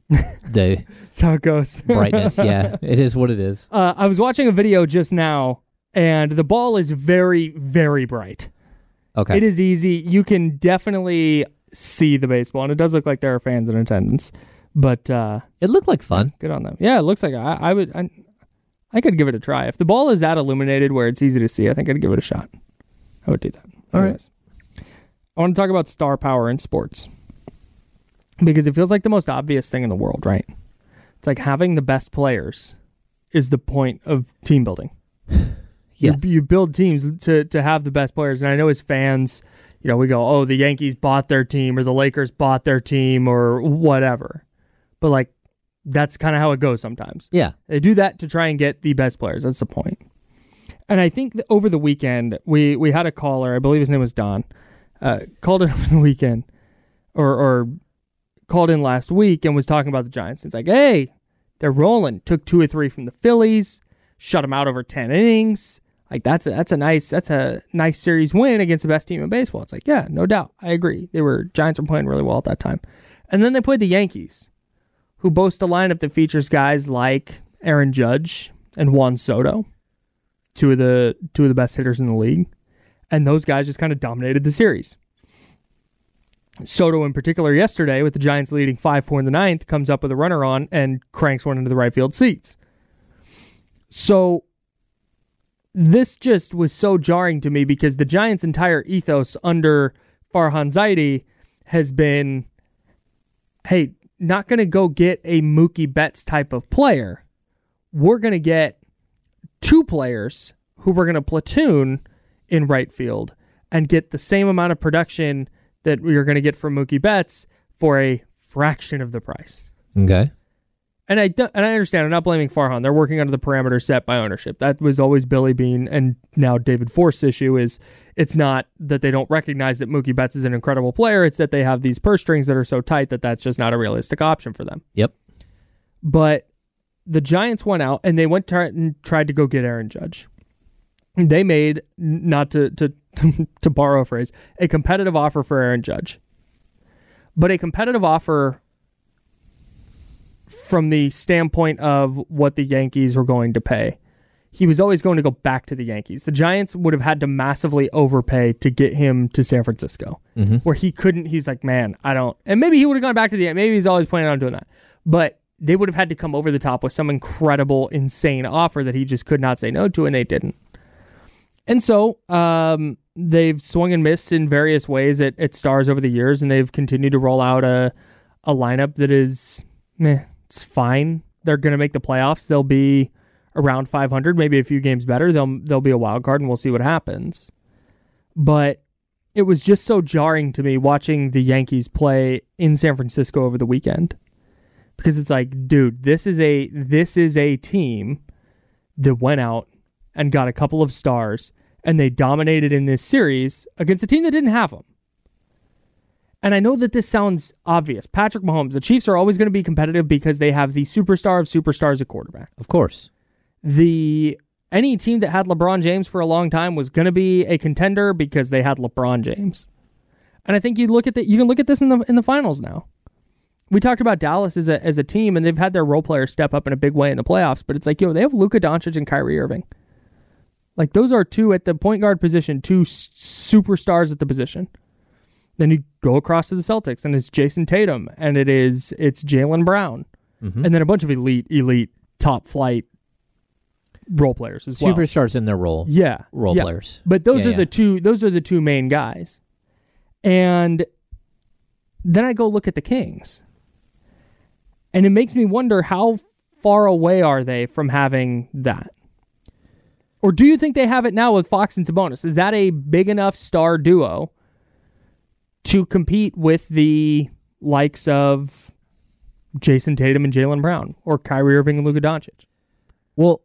Speaker 7: the
Speaker 6: that's how it goes.
Speaker 7: Brightness, yeah, it is what it is.
Speaker 6: Uh, I was watching a video just now, and the ball is very, very bright.
Speaker 7: Okay,
Speaker 6: it is easy. You can definitely see the baseball, and it does look like there are fans in attendance. But uh,
Speaker 7: it looked like fun.
Speaker 6: Good on them. Yeah, it looks like I, I would. I, I could give it a try if the ball is that illuminated where it's easy to see. I think I'd give it a shot. I would do that.
Speaker 7: All
Speaker 6: Anyways, right. I want to talk about star power in sports because it feels like the most obvious thing in the world, right? It's like having the best players is the point of team building.
Speaker 7: Yes.
Speaker 6: You, you build teams to, to have the best players. And I know as fans, you know, we go, oh, the Yankees bought their team or the Lakers bought their team or whatever. But, like, that's kind of how it goes sometimes.
Speaker 7: Yeah.
Speaker 6: They do that to try and get the best players. That's the point. And I think that over the weekend, we, we had a caller, I believe his name was Don, uh, called in over the weekend or, or called in last week and was talking about the Giants. It's like, hey, they're rolling. Took two or three from the Phillies, shut them out over ten innings. Like that's a, that's a nice that's a nice series win against the best team in baseball. It's like, yeah, no doubt. I agree. They were Giants were playing really well at that time. And then they played the Yankees, who boast a lineup that features guys like Aaron Judge and Juan Soto, two of the two of the best hitters in the league. And those guys just kind of dominated the series. Soto in particular yesterday, with the Giants leading five four in the ninth, comes up with a runner on and cranks one into the right field seats. So this just was so jarring to me because the Giants' entire ethos under Farhan Zaidi has been, hey, not going to go get a Mookie Betts type of player. We're going to get two players who we're going to platoon in right field and get the same amount of production that we are going to get from Mookie Betts for a fraction of the price.
Speaker 7: Okay.
Speaker 6: And I, and I understand, I'm not blaming Farhan. They're working under the parameters set by ownership. That was always Billy Beane and now David Forst's issue is it's not that they don't recognize that Mookie Betts is an incredible player. It's that they have these purse strings that are so tight that that's just not a realistic option for them.
Speaker 7: Yep.
Speaker 6: But the Giants went out and they went to, and tried to go get Aaron Judge. They made, not to, to, to, to borrow a phrase, a competitive offer for Aaron Judge. But a competitive offer from the standpoint of what the Yankees were going to pay. He was always going to go back to the Yankees. The Giants would have had to massively overpay to get him to San Francisco,
Speaker 7: mm-hmm.
Speaker 6: where he couldn't, he's like, man, I don't, and maybe he would have gone back to the, maybe he's always planning on doing that. But they would have had to come over the top with some incredible, insane offer that he just could not say no to, and they didn't. And so um, they've swung and missed in various ways at, at Stars over the years, and they've continued to roll out a, a lineup that is, meh, it's fine. They're going to make the playoffs. They'll be around five hundred, maybe a few games better. They'll they'll be a wild card, and we'll see what happens. But it was just so jarring to me watching the Yankees play in San Francisco over the weekend, because it's like, dude, this is a this is a team that went out and got a couple of stars, and they dominated in this series against a team that didn't have them. And I know that this sounds obvious. Patrick Mahomes, the Chiefs are always going to be competitive because they have the superstar of superstars at quarterback.
Speaker 7: Of course.
Speaker 6: The any team that had LeBron James for a long time was going to be a contender because they had LeBron James. And I think you look at that. You can look at this in the in the finals now. We talked about Dallas as a as a team, and they've had their role players step up in a big way in the playoffs. But it's like, yo, they have Luka Doncic and Kyrie Irving. Like, those are two at the point guard position, two s- superstars at the position. Then you go across to the Celtics, and it's Jason Tatum, and it is it's Jaylen Brown,
Speaker 7: mm-hmm.
Speaker 6: and then a bunch of elite, elite, top flight role players as well.
Speaker 7: Superstars in their role,
Speaker 6: yeah,
Speaker 7: role
Speaker 6: yeah.
Speaker 7: players.
Speaker 6: But those
Speaker 7: yeah,
Speaker 6: are
Speaker 7: yeah.
Speaker 6: the two. Those are the two main guys, and then I go look at the Kings. And it makes me wonder, how far away are they from having that? Or do you think they have it now with Fox and Sabonis? Is that a big enough star duo to compete with the likes of Jason Tatum and Jaylen Brown, or Kyrie Irving and Luka Doncic?
Speaker 7: Well,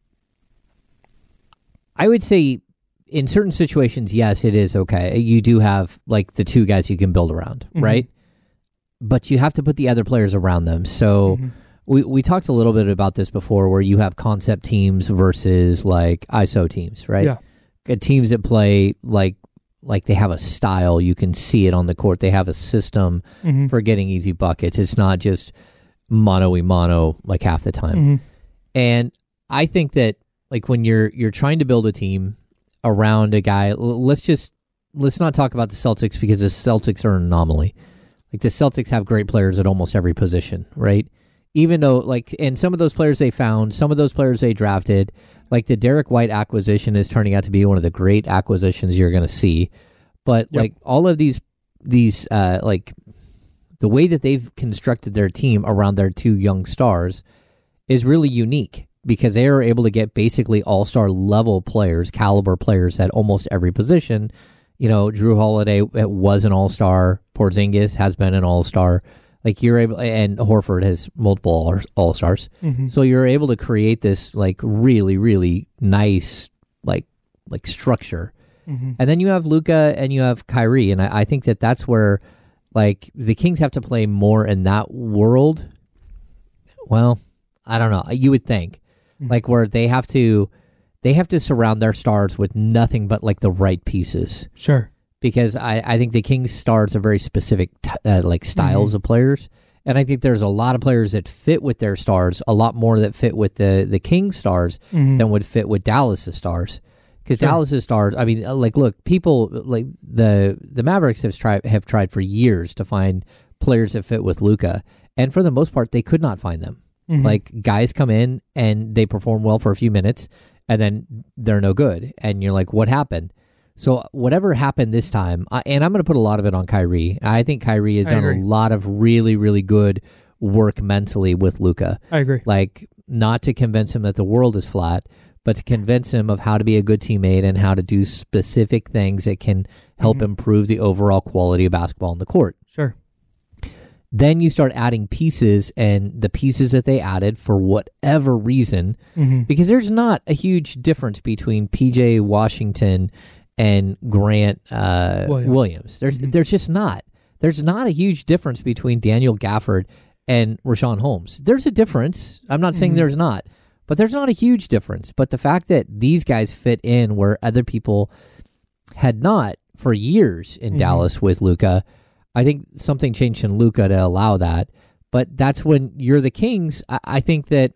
Speaker 7: I would say in certain situations, yes, it is okay. You do have like the two guys you can build around, mm-hmm. right? But you have to put the other players around them. So mm-hmm. we, we talked a little bit about this before, where you have concept teams versus like I S O teams, right?
Speaker 6: Yeah.
Speaker 7: Uh, teams that play like like they have a style. You can see it on the court. They have a system mm-hmm. for getting easy buckets. It's not just mano-y-mano like half the time.
Speaker 6: Mm-hmm.
Speaker 7: And I think that like when you're you're trying to build a team around a guy, l- let's just let's not talk about the Celtics, because the Celtics are an anomaly. Like the Celtics have great players at almost every position, right? Even though like, and some of those players they found, some of those players they drafted, like the Derek White acquisition is turning out to be one of the great acquisitions you're going to see. But yep. like all of these, these uh, like the way that they've constructed their team around their two young stars is really unique, because they are able to get basically all-star level players, caliber players at almost every position. You know, Drew Holiday was an all-star. Porzingis has been an all-star. Like you're able, and Horford has multiple all-stars.
Speaker 6: Mm-hmm.
Speaker 7: So you're able to create this like really, really nice like like structure.
Speaker 6: Mm-hmm.
Speaker 7: And then you have Luka and you have Kyrie, and I, I think that that's where like the Kings have to play more in that world. Well, I don't know. You would think mm-hmm. like where they have to. They have to surround their stars with nothing but like the right pieces.
Speaker 6: Sure.
Speaker 7: Because I, I think the Kings stars are very specific t- uh, like styles mm-hmm. of players. And I think there's a lot of players that fit with their stars, a lot more that fit with the, the Kings stars
Speaker 6: mm-hmm.
Speaker 7: than would fit with Dallas' stars. Because
Speaker 6: sure.
Speaker 7: Dallas' stars, I mean, like, look, people, like the the Mavericks have tried, have tried for years to find players that fit with Luka. And for the most part, they could not find them.
Speaker 6: Mm-hmm.
Speaker 7: Like, guys come in and they perform well for a few minutes, and then they're no good. And you're like, what happened? So whatever happened this time, I, and I'm going to put a lot of it on Kyrie. I think Kyrie has
Speaker 6: I
Speaker 7: done
Speaker 6: agree.
Speaker 7: a lot of really, really good work mentally with Luka.
Speaker 6: I agree.
Speaker 7: Like, not to convince him that the world is flat, but to convince him of how to be a good teammate and how to do specific things that can help
Speaker 6: mm-hmm.
Speaker 7: improve the overall quality of basketball on the court.
Speaker 6: Sure.
Speaker 7: Then you start adding pieces, and the pieces that they added for whatever reason,
Speaker 6: mm-hmm.
Speaker 7: because there's not a huge difference between P J Washington and Grant uh,
Speaker 6: Williams.
Speaker 7: Williams. There's
Speaker 6: mm-hmm.
Speaker 7: there's just not. There's not a huge difference between Daniel Gafford and Rashawn Holmes. There's a difference. I'm not saying
Speaker 6: mm-hmm.
Speaker 7: there's not, but there's not a huge difference. But the fact that these guys fit in where other people had not for years in
Speaker 6: mm-hmm.
Speaker 7: Dallas with Luka, I think something changed in Luka to allow that. But that's when you're the Kings. I, I think that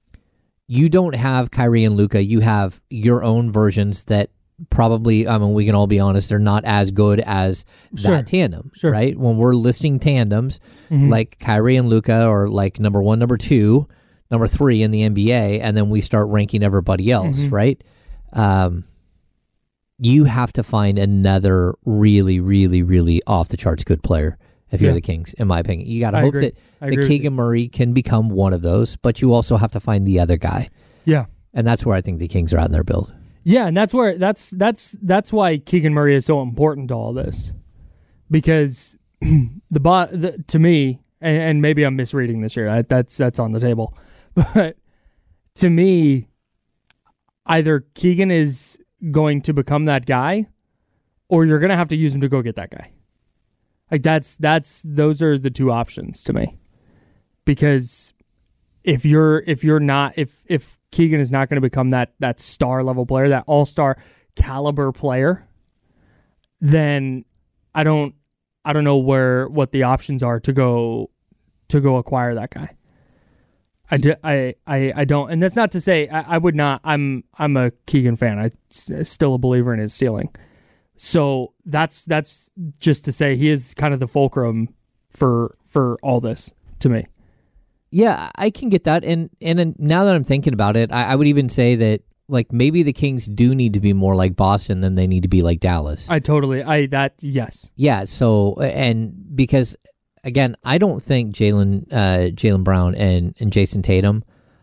Speaker 7: you don't have Kyrie and Luka. You have your own versions that probably, I mean, we can all be honest, they're not as good as
Speaker 6: sure.
Speaker 7: that tandem,
Speaker 6: sure.
Speaker 7: right? When we're listing tandems,
Speaker 6: mm-hmm.
Speaker 7: like Kyrie and Luka are like number one, number two, number three in the N B A, and then we start ranking everybody else,
Speaker 6: mm-hmm.
Speaker 7: right? Um, you have to find another really, really, really off-the-charts good player if you're
Speaker 6: yeah.
Speaker 7: the Kings, in my opinion. You got to
Speaker 6: I
Speaker 7: hope
Speaker 6: agree.
Speaker 7: that
Speaker 6: I
Speaker 7: the
Speaker 6: agree
Speaker 7: Keegan Murray can become one of those, but you also have to find the other guy.
Speaker 6: Yeah.
Speaker 7: And that's where I think the Kings are at in their build.
Speaker 6: Yeah, and that's where that's that's that's why Keegan Murray is so important to all this, because the, bo- the to me, and, and maybe I'm misreading this here. I, that's that's on the table, but to me, either Keegan is going to become that guy, or you're going to have to use him to go get that guy. Like that's that's those are the two options to me, because if you're if you're not if if Keegan is not going to become that that star level player, that all-star caliber player, then I don't I don't know where what the options are to go to go acquire that guy. I, do, I, I, I don't, and that's not to say I, I would not. I'm I'm a Keegan fan. I'm still a believer in his ceiling. So that's that's just to say he is kind of the fulcrum for for all this to me.
Speaker 7: Yeah, I can get that, and and now that I'm thinking about it, I, I would even say that like maybe the Kings do need to be more like Boston than they need to be like Dallas.
Speaker 6: I totally, I that yes,
Speaker 7: yeah. So and because again, I don't think Jaylen uh, Jaylen Brown and and Jason Tatum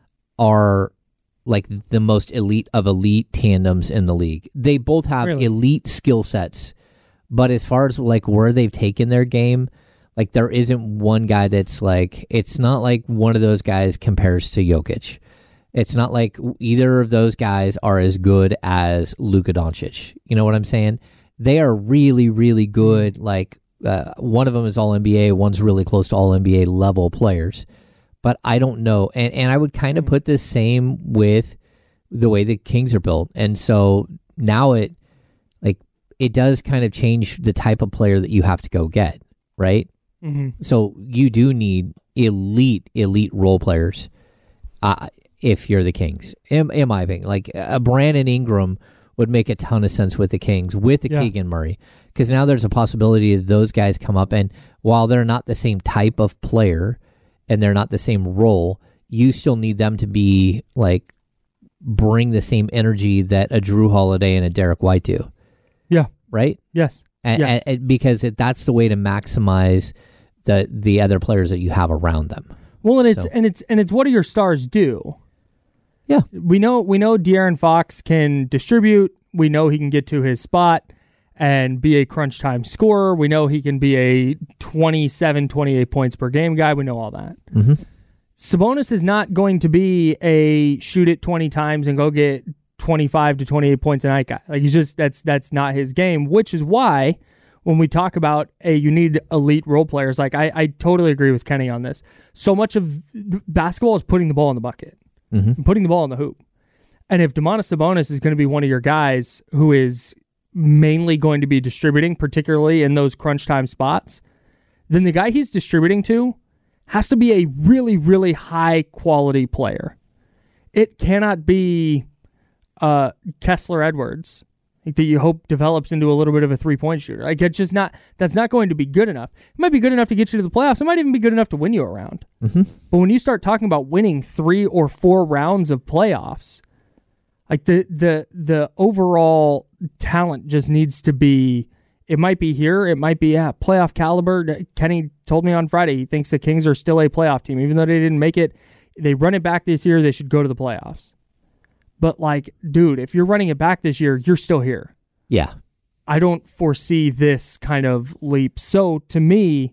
Speaker 7: are like the most elite of elite tandems in the league. They both have
Speaker 6: Really?
Speaker 7: elite skill sets, but as far as like where they've taken their game, like there isn't one guy that's like, it's not like one of those guys compares to Jokic. It's not like either of those guys are as good as Luka Doncic. You know what I'm saying? They are really, really good. Like uh, one of them is all N B A. One's really close to all N B A level players. But I don't know. And, and I would kind of put this same with the way the Kings are built. And so now it, like, it does kind of change the type of player that you have to go get, right?
Speaker 6: Mm-hmm.
Speaker 7: So you do need elite, elite role players. Uh, if you're the Kings, in, in my opinion. Like a Brandon Ingram would make a ton of sense with the Kings, with the
Speaker 6: Yeah.
Speaker 7: Keegan Murray, because now there's a possibility that those guys come up, and while they're not the same type of player and they're not the same role, you still need them to be like bring the same energy that a Drew Holiday and a Derek White do.
Speaker 6: Yeah.
Speaker 7: Right?
Speaker 6: Yes.
Speaker 7: And,
Speaker 6: yes.
Speaker 7: and- and because it, that's the way to maximize the the other players that you have around them.
Speaker 6: Well, and it's
Speaker 7: So-
Speaker 6: and it's and it's what do your stars do?
Speaker 7: Yeah.
Speaker 6: We know we know De'Aaron Fox can distribute. We know he can get to his spot and be a crunch time scorer. We know he can be a twenty-seven, twenty-eight points per game guy. We know all that.
Speaker 7: Mm-hmm.
Speaker 6: Sabonis is not going to be a shoot it twenty times and go get twenty-five to twenty-eight points a night guy. Like he's just that's that's not his game, which is why when we talk about a you need elite role players, like I, I totally agree with Kenny on this. So much of basketball is putting the ball in the bucket,
Speaker 7: Mm-hmm.
Speaker 6: putting the ball in the hoop. And if Domantas Sabonis is going to be one of your guys who is mainly going to be distributing, particularly in those crunch time spots, then the guy he's distributing to has to be a really, really high quality player. It cannot be uh, Kessler Edwards like, that you hope develops into a little bit of a three-point shooter. Like it's just not, that's not going to be good enough. It might be good enough to get you to the playoffs. It might even be good enough to win you a round.
Speaker 7: Mm-hmm.
Speaker 6: But when you start talking about winning three or four rounds of playoffs, like the the the overall talent just needs to be, it might be here, it might be yeah, playoff caliber. Kenny told me on Friday he thinks the Kings are still a playoff team. Even though they didn't make it, they run it back this year, they should go to the playoffs. But like, dude, if you're running it back this year, you're still here.
Speaker 7: Yeah.
Speaker 6: I don't foresee this kind of leap. So to me,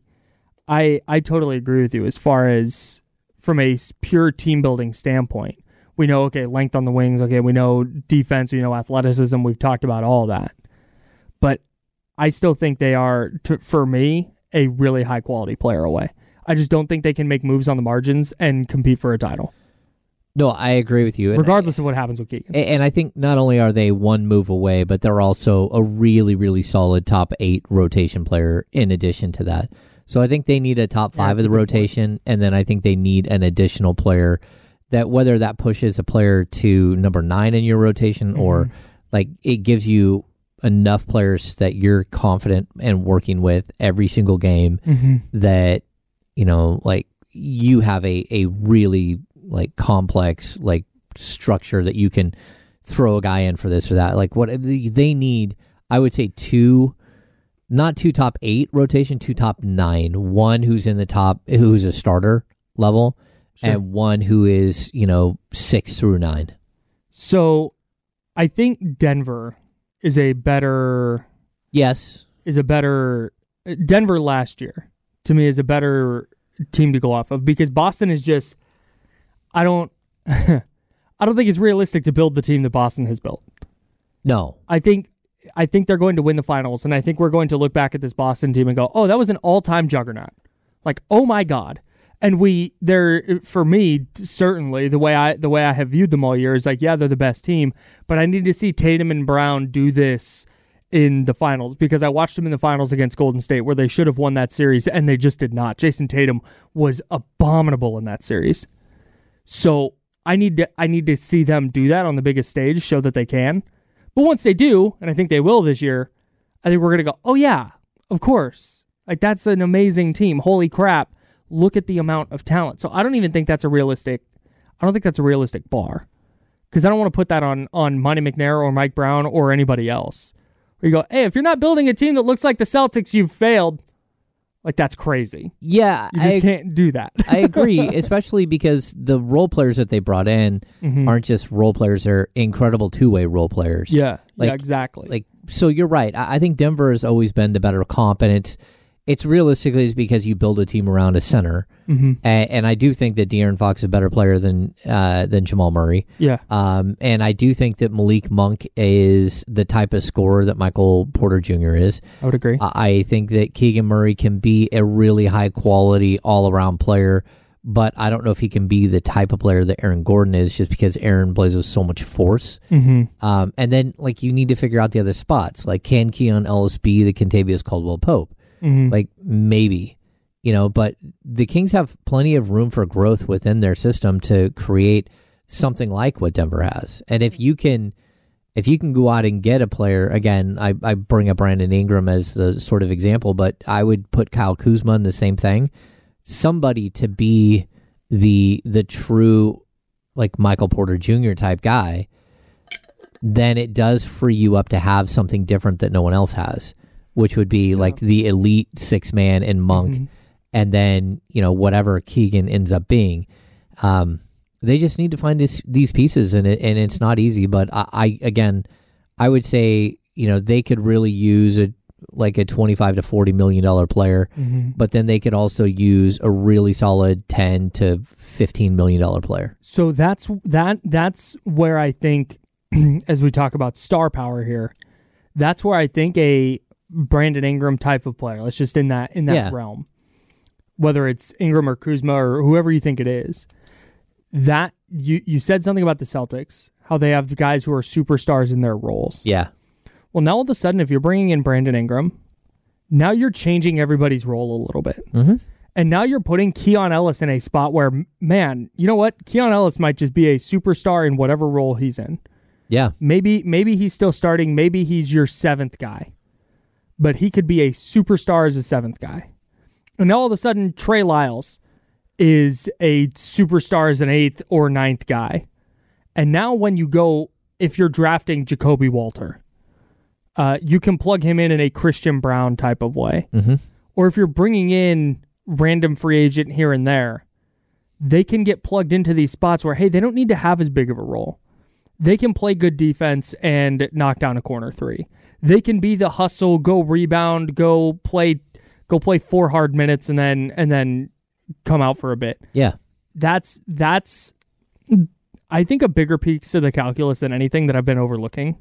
Speaker 6: I I totally agree with you as far as from a pure team building standpoint. We know, okay, length on the wings. Okay, we know defense. We know athleticism. We've talked about all that. But I still think they are, to, for me, a really high quality player away. I just don't think they can make moves on the margins and compete for a title.
Speaker 7: No, I agree with you. And
Speaker 6: regardless of what happens with Keegan.
Speaker 7: And I think not only are they one move away, but they're also a really, really solid top eight rotation player in addition to that. So I think they need a top five
Speaker 6: Yeah,
Speaker 7: of the rotation, and then I think they need an additional player that whether that pushes a player to number nine in your rotation mm-hmm. or like it gives you enough players that you're confident and working with every single game
Speaker 6: mm-hmm.
Speaker 7: that, you know, like you have a, a really like complex like structure that you can throw a guy in for this or that. Like what they need, I would say two, not two top eight rotation, two top nine. One who's in the top, who's a starter level, sure. and one who is, you know, six through nine.
Speaker 6: So I think Denver is a better,
Speaker 7: yes,
Speaker 6: is a better, Denver last year to me is a better team to go off of because Boston is just, I don't, I don't think it's realistic to build the team that Boston has built.
Speaker 7: No,
Speaker 6: I think, I think they're going to win the finals, and I think we're going to look back at this Boston team and go, "Oh, that was an all-time juggernaut." Like, oh my god! And we, they're for me certainly the way I the way I have viewed them all year is like, yeah, they're the best team, but I need to see Tatum and Brown do this in the finals because I watched them in the finals against Golden State where they should have won that series and they just did not. Jason Tatum was abominable in that series. So I need to I need to see them do that on the biggest stage, show that they can. But once they do, and I think they will this year, I think we're going to go, oh yeah, of course. Like that's an amazing team. Holy crap. Look at the amount of talent. So I don't even think that's a realistic, I don't think that's a realistic bar Because I don't want to put that on, on Monty McNair or Mike Brown or anybody else. Where you go, hey, if you're not building a team that looks like the Celtics, you've failed. Like, that's crazy.
Speaker 7: Yeah.
Speaker 6: You just
Speaker 7: I,
Speaker 6: can't do that.
Speaker 7: I agree, especially because the role players that they brought in mm-hmm. aren't just role players. They're incredible two-way role players.
Speaker 6: Yeah,
Speaker 7: like,
Speaker 6: yeah, exactly.
Speaker 7: Like, so you're right. I, I think Denver has always been the better comp, and it's it's realistically is because you build a team around a center.
Speaker 6: Mm-hmm.
Speaker 7: And, and I do think that De'Aaron Fox is a better player than uh, than Jamal Murray.
Speaker 6: Yeah.
Speaker 7: Um, and I do think that Malik Monk is the type of scorer that Michael Porter Junior is.
Speaker 6: I would agree.
Speaker 7: I, I think that Keegan Murray can be a really high-quality, all-around player, but I don't know if he can be the type of player that Aaron Gordon is just because Aaron plays with so much force.
Speaker 6: Mm-hmm.
Speaker 7: Um, and then, like, you need to figure out the other spots. Like, can Keon Ellis be the Kentavious Caldwell-Pope?
Speaker 6: Mm-hmm.
Speaker 7: Like, maybe. You know, but the Kings have plenty of room for growth within their system to create something like what Denver has. And if you can if you can go out and get a player, again, I, I bring up Brandon Ingram as a sort of example, but I would put Kyle Kuzma in the same thing. Somebody to be the the true, like, Michael Porter Junior type guy, then it does free you up to have something different that no one else has, which would be yeah. like the elite six-man and Monk, mm-hmm. and then, you know, whatever Keegan ends up being. Um, they just need to find this, these pieces, and it, and it's not easy. But I, I, again, I would say, you know, they could really use a like a twenty-five to forty million dollar player,
Speaker 6: mm-hmm.
Speaker 7: but then they could also use a really solid ten to fifteen million dollar player.
Speaker 6: So that's that. That's where I think, as we talk about star power here, that's where I think a Brandon Ingram type of player, let's just in that in that
Speaker 7: yeah.
Speaker 6: realm, whether it's Ingram or Kuzma or whoever you think it is, that you you said something about the Celtics, how they have guys who are superstars in their roles.
Speaker 7: Yeah.
Speaker 6: Well, now all of a sudden, if you're bringing in Brandon Ingram, now you're changing everybody's role a little bit.
Speaker 7: Mm-hmm.
Speaker 6: And now you're putting Keon Ellis in a spot where, man, you know what? Keon Ellis might just be a superstar in whatever role he's in.
Speaker 7: Yeah.
Speaker 6: Maybe maybe he's still starting. Maybe he's your seventh guy. But he could be a superstar as a seventh guy. And now all of a sudden, Trey Lyles is a superstar as an eighth or ninth guy. And now when you go, if you're drafting Jacoby Walter, uh, you can plug him in in a Christian Brown type of way.
Speaker 7: Mm-hmm.
Speaker 6: Or if you're bringing in random free agent here and there, they can get plugged into these spots where, hey, they don't need to have as big of a role. They can play good defense and knock down a corner three. They can be the hustle, go rebound, go play, go play four hard minutes, and then and then come out for a bit.
Speaker 7: Yeah,
Speaker 6: that's that's. I think a bigger piece of the calculus than anything that I've been overlooking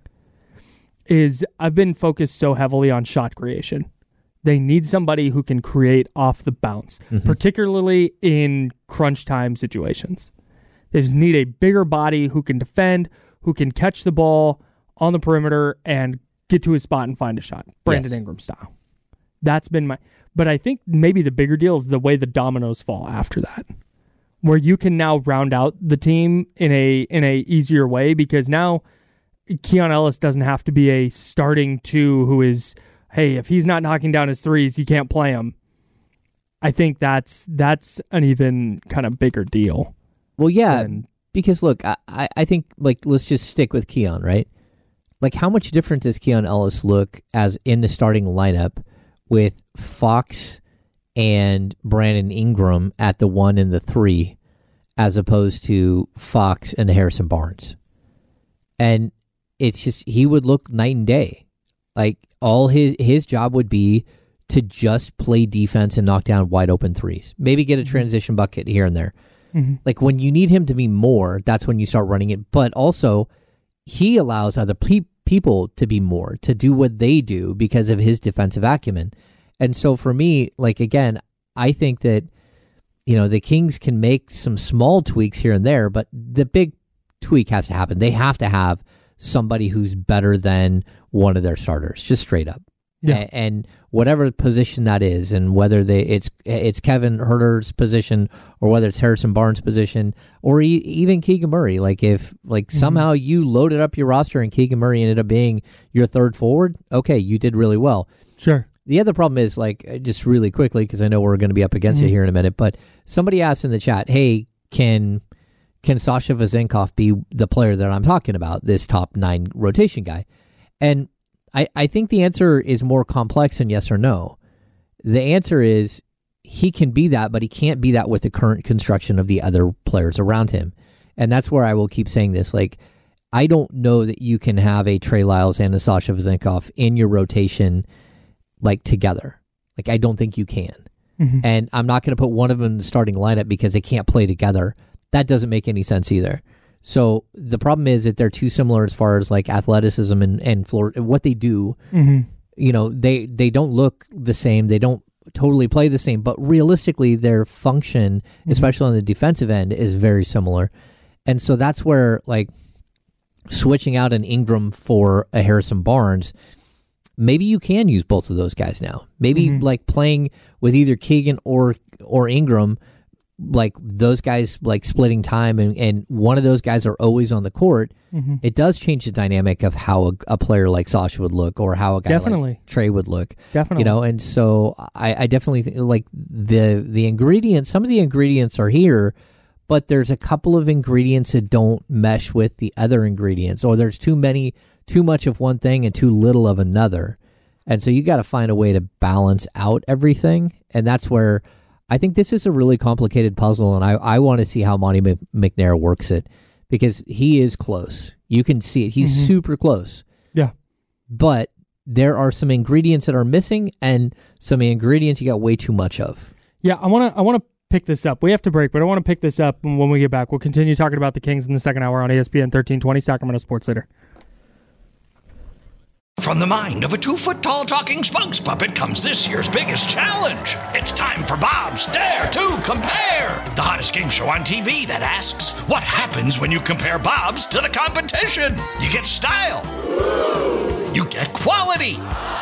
Speaker 6: is I've been focused so heavily on shot creation. They need somebody who can create off the bounce, mm-hmm. particularly in crunch time situations. They just need a bigger body who can defend, who can catch the ball on the perimeter and get to his spot and find a shot. Brandon
Speaker 7: yes.
Speaker 6: Ingram style. That's been my... But I think maybe the bigger deal is the way the dominoes fall after that, where you can now round out the team in a in a easier way, because now Keon Ellis doesn't have to be a starting two who is, hey, if he's not knocking down his threes, you can't play him. I think that's that's an even kind of bigger deal.
Speaker 7: Well, yeah,
Speaker 6: than,
Speaker 7: because look, I, I think, like, let's just stick with Keon, right? Like, how much different does Keon Ellis look as in the starting lineup with Fox and Brandon Ingram at the one and the three, as opposed to Fox and Harrison Barnes? And it's just, he would look night and day. Like, all his his job would be to just play defense and knock down wide open threes. Maybe get a transition bucket here and there.
Speaker 6: Mm-hmm.
Speaker 7: Like, when you need him to be more, that's when you start running it. But also, he allows other pe- people to be more, to do what they do because of his defensive acumen. And so for me, like, again, I think that, you know, the Kings can make some small tweaks here and there, but the big tweak has to happen. They have to have somebody who's better than one of their starters, just straight up.
Speaker 6: Yeah.
Speaker 7: A- and whatever position that is, and whether they it's it's Kevin Huerter's position or whether it's Harrison Barnes' position or e- even Keegan Murray. Like, if like mm-hmm. somehow you loaded up your roster and Keegan Murray ended up being your third forward, okay, you did really well.
Speaker 6: Sure.
Speaker 7: The other problem is, like, just really quickly, because I know we're going to be up against
Speaker 6: mm-hmm.
Speaker 7: it here in a minute, but somebody asked in the chat, hey, can can Sasha Vezenkov be the player that I'm talking about, this top nine rotation guy? And I, I think the answer is more complex than yes or no. The answer is he can be that, but he can't be that with the current construction of the other players around him. And that's where I will keep saying this. Like, I don't know that you can have a Trey Lyles and a Sasha Vezenkov in your rotation, like, together. Like, I don't think you can. Mm-hmm. And I'm not going to put one of them in the starting lineup because they can't play together. That doesn't make any sense either. So the problem is that they're too similar as far as like athleticism and, and floor, what they do. Mm-hmm. You know, they, they don't look the same. They don't totally play the same, but realistically their function, mm-hmm. especially on the defensive end, is very similar. And so that's where like switching out an Ingram for a Harrison Barnes, maybe you can use both of those guys now. Maybe mm-hmm. like playing with either Keegan or or Ingram, like those guys like splitting time and, and one of those guys are always on the court. Mm-hmm. It does change the dynamic of how a, a player like Sasha would look or how a guy definitely. like Trey would look.
Speaker 6: Definitely.
Speaker 7: You know, and so I, I definitely think like the the ingredients, some of the ingredients are here, but there's a couple of ingredients that don't mesh with the other ingredients, or there's too many, too much of one thing and too little of another. And so you got to find a way to balance out everything. And that's where I think this is a really complicated puzzle. And I, I want to see how Monty McNair works it, because he is close. You can see it. He's mm-hmm. super close.
Speaker 6: Yeah.
Speaker 7: But there are some ingredients that are missing and some ingredients you got way too much of.
Speaker 6: Yeah, I want to I want to pick this up. We have to break, but I want to pick this up when we get back. We'll continue talking about the Kings in the second hour on E S P N thirteen twenty, Sacramento Sports Leader.
Speaker 1: From the mind of a two-foot-tall talking spokes puppet comes this year's biggest challenge. It's time for Bob's Dare to Compare, the hottest game show on T V that asks, what happens when you compare Bob's to the competition? You get style. You get quality.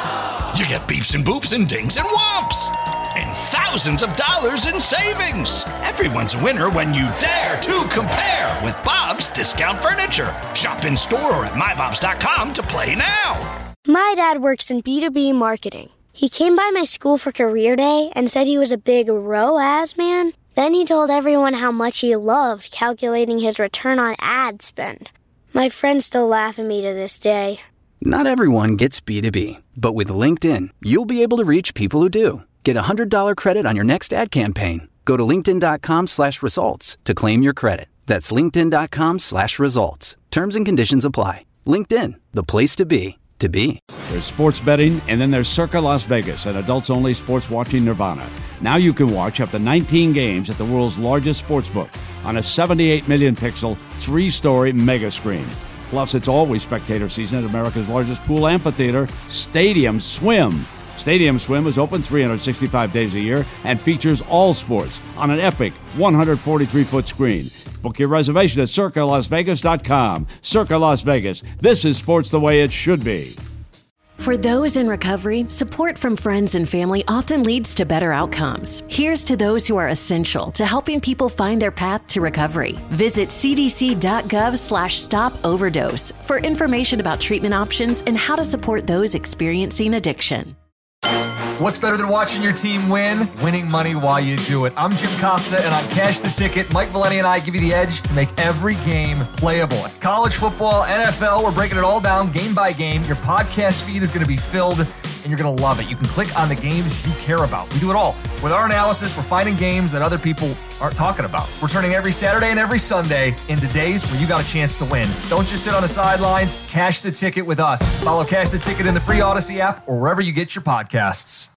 Speaker 1: You get beeps and boops and dings and whomps. And thousands of dollars in savings. Everyone's a winner when you dare to compare with Bob's Discount Furniture. Shop in store or at my bobs dot com to play now.
Speaker 2: My dad works in B two B marketing. He came by my school for career day and said he was a big R O A S man. Then he told everyone how much he loved calculating his return on ad spend. My friends still laugh at me to this day.
Speaker 3: Not everyone gets B two B, but with LinkedIn, you'll be able to reach people who do. Get a one hundred dollars credit on your next ad campaign. Go to linkedin.com slash results to claim your credit. That's linkedin.com slash results. Terms and conditions apply. LinkedIn, the place to be, to be.
Speaker 10: There's sports betting, and then there's Circa Las Vegas, an adults-only sports watching nirvana. Now you can watch up to nineteen games at the world's largest sportsbook on a seventy-eight million pixel, three-story mega screen. Plus, it's always spectator season at America's largest pool amphitheater, Stadium Swim. Stadium Swim is open three hundred sixty-five days a year and features all sports on an epic one hundred forty-three foot screen. Book your reservation at circa las vegas dot com. Circa Las Vegas. This is sports the way it should be.
Speaker 11: For those in recovery, support from friends and family often leads to better outcomes. Here's to those who are essential to helping people find their path to recovery. Visit cdc.gov slash stop overdose for information about treatment options and how to support those experiencing addiction.
Speaker 12: What's better than watching your team win? Winning money while you do it. I'm Jim Costa, and on Cash the Ticket, Mike Valeni and I give you the edge to make every game playable. College football, N F L, we're breaking it all down game by game. Your podcast feed is going to be filled, and you're going to love it. You can click on the games you care about. We do it all. With our analysis, we're finding games that other people aren't talking about. We're turning every Saturday and every Sunday into days where you got a chance to win. Don't just sit on the sidelines. Cash the Ticket with us. Follow Cash the Ticket in the free Odyssey app or wherever you get your podcasts.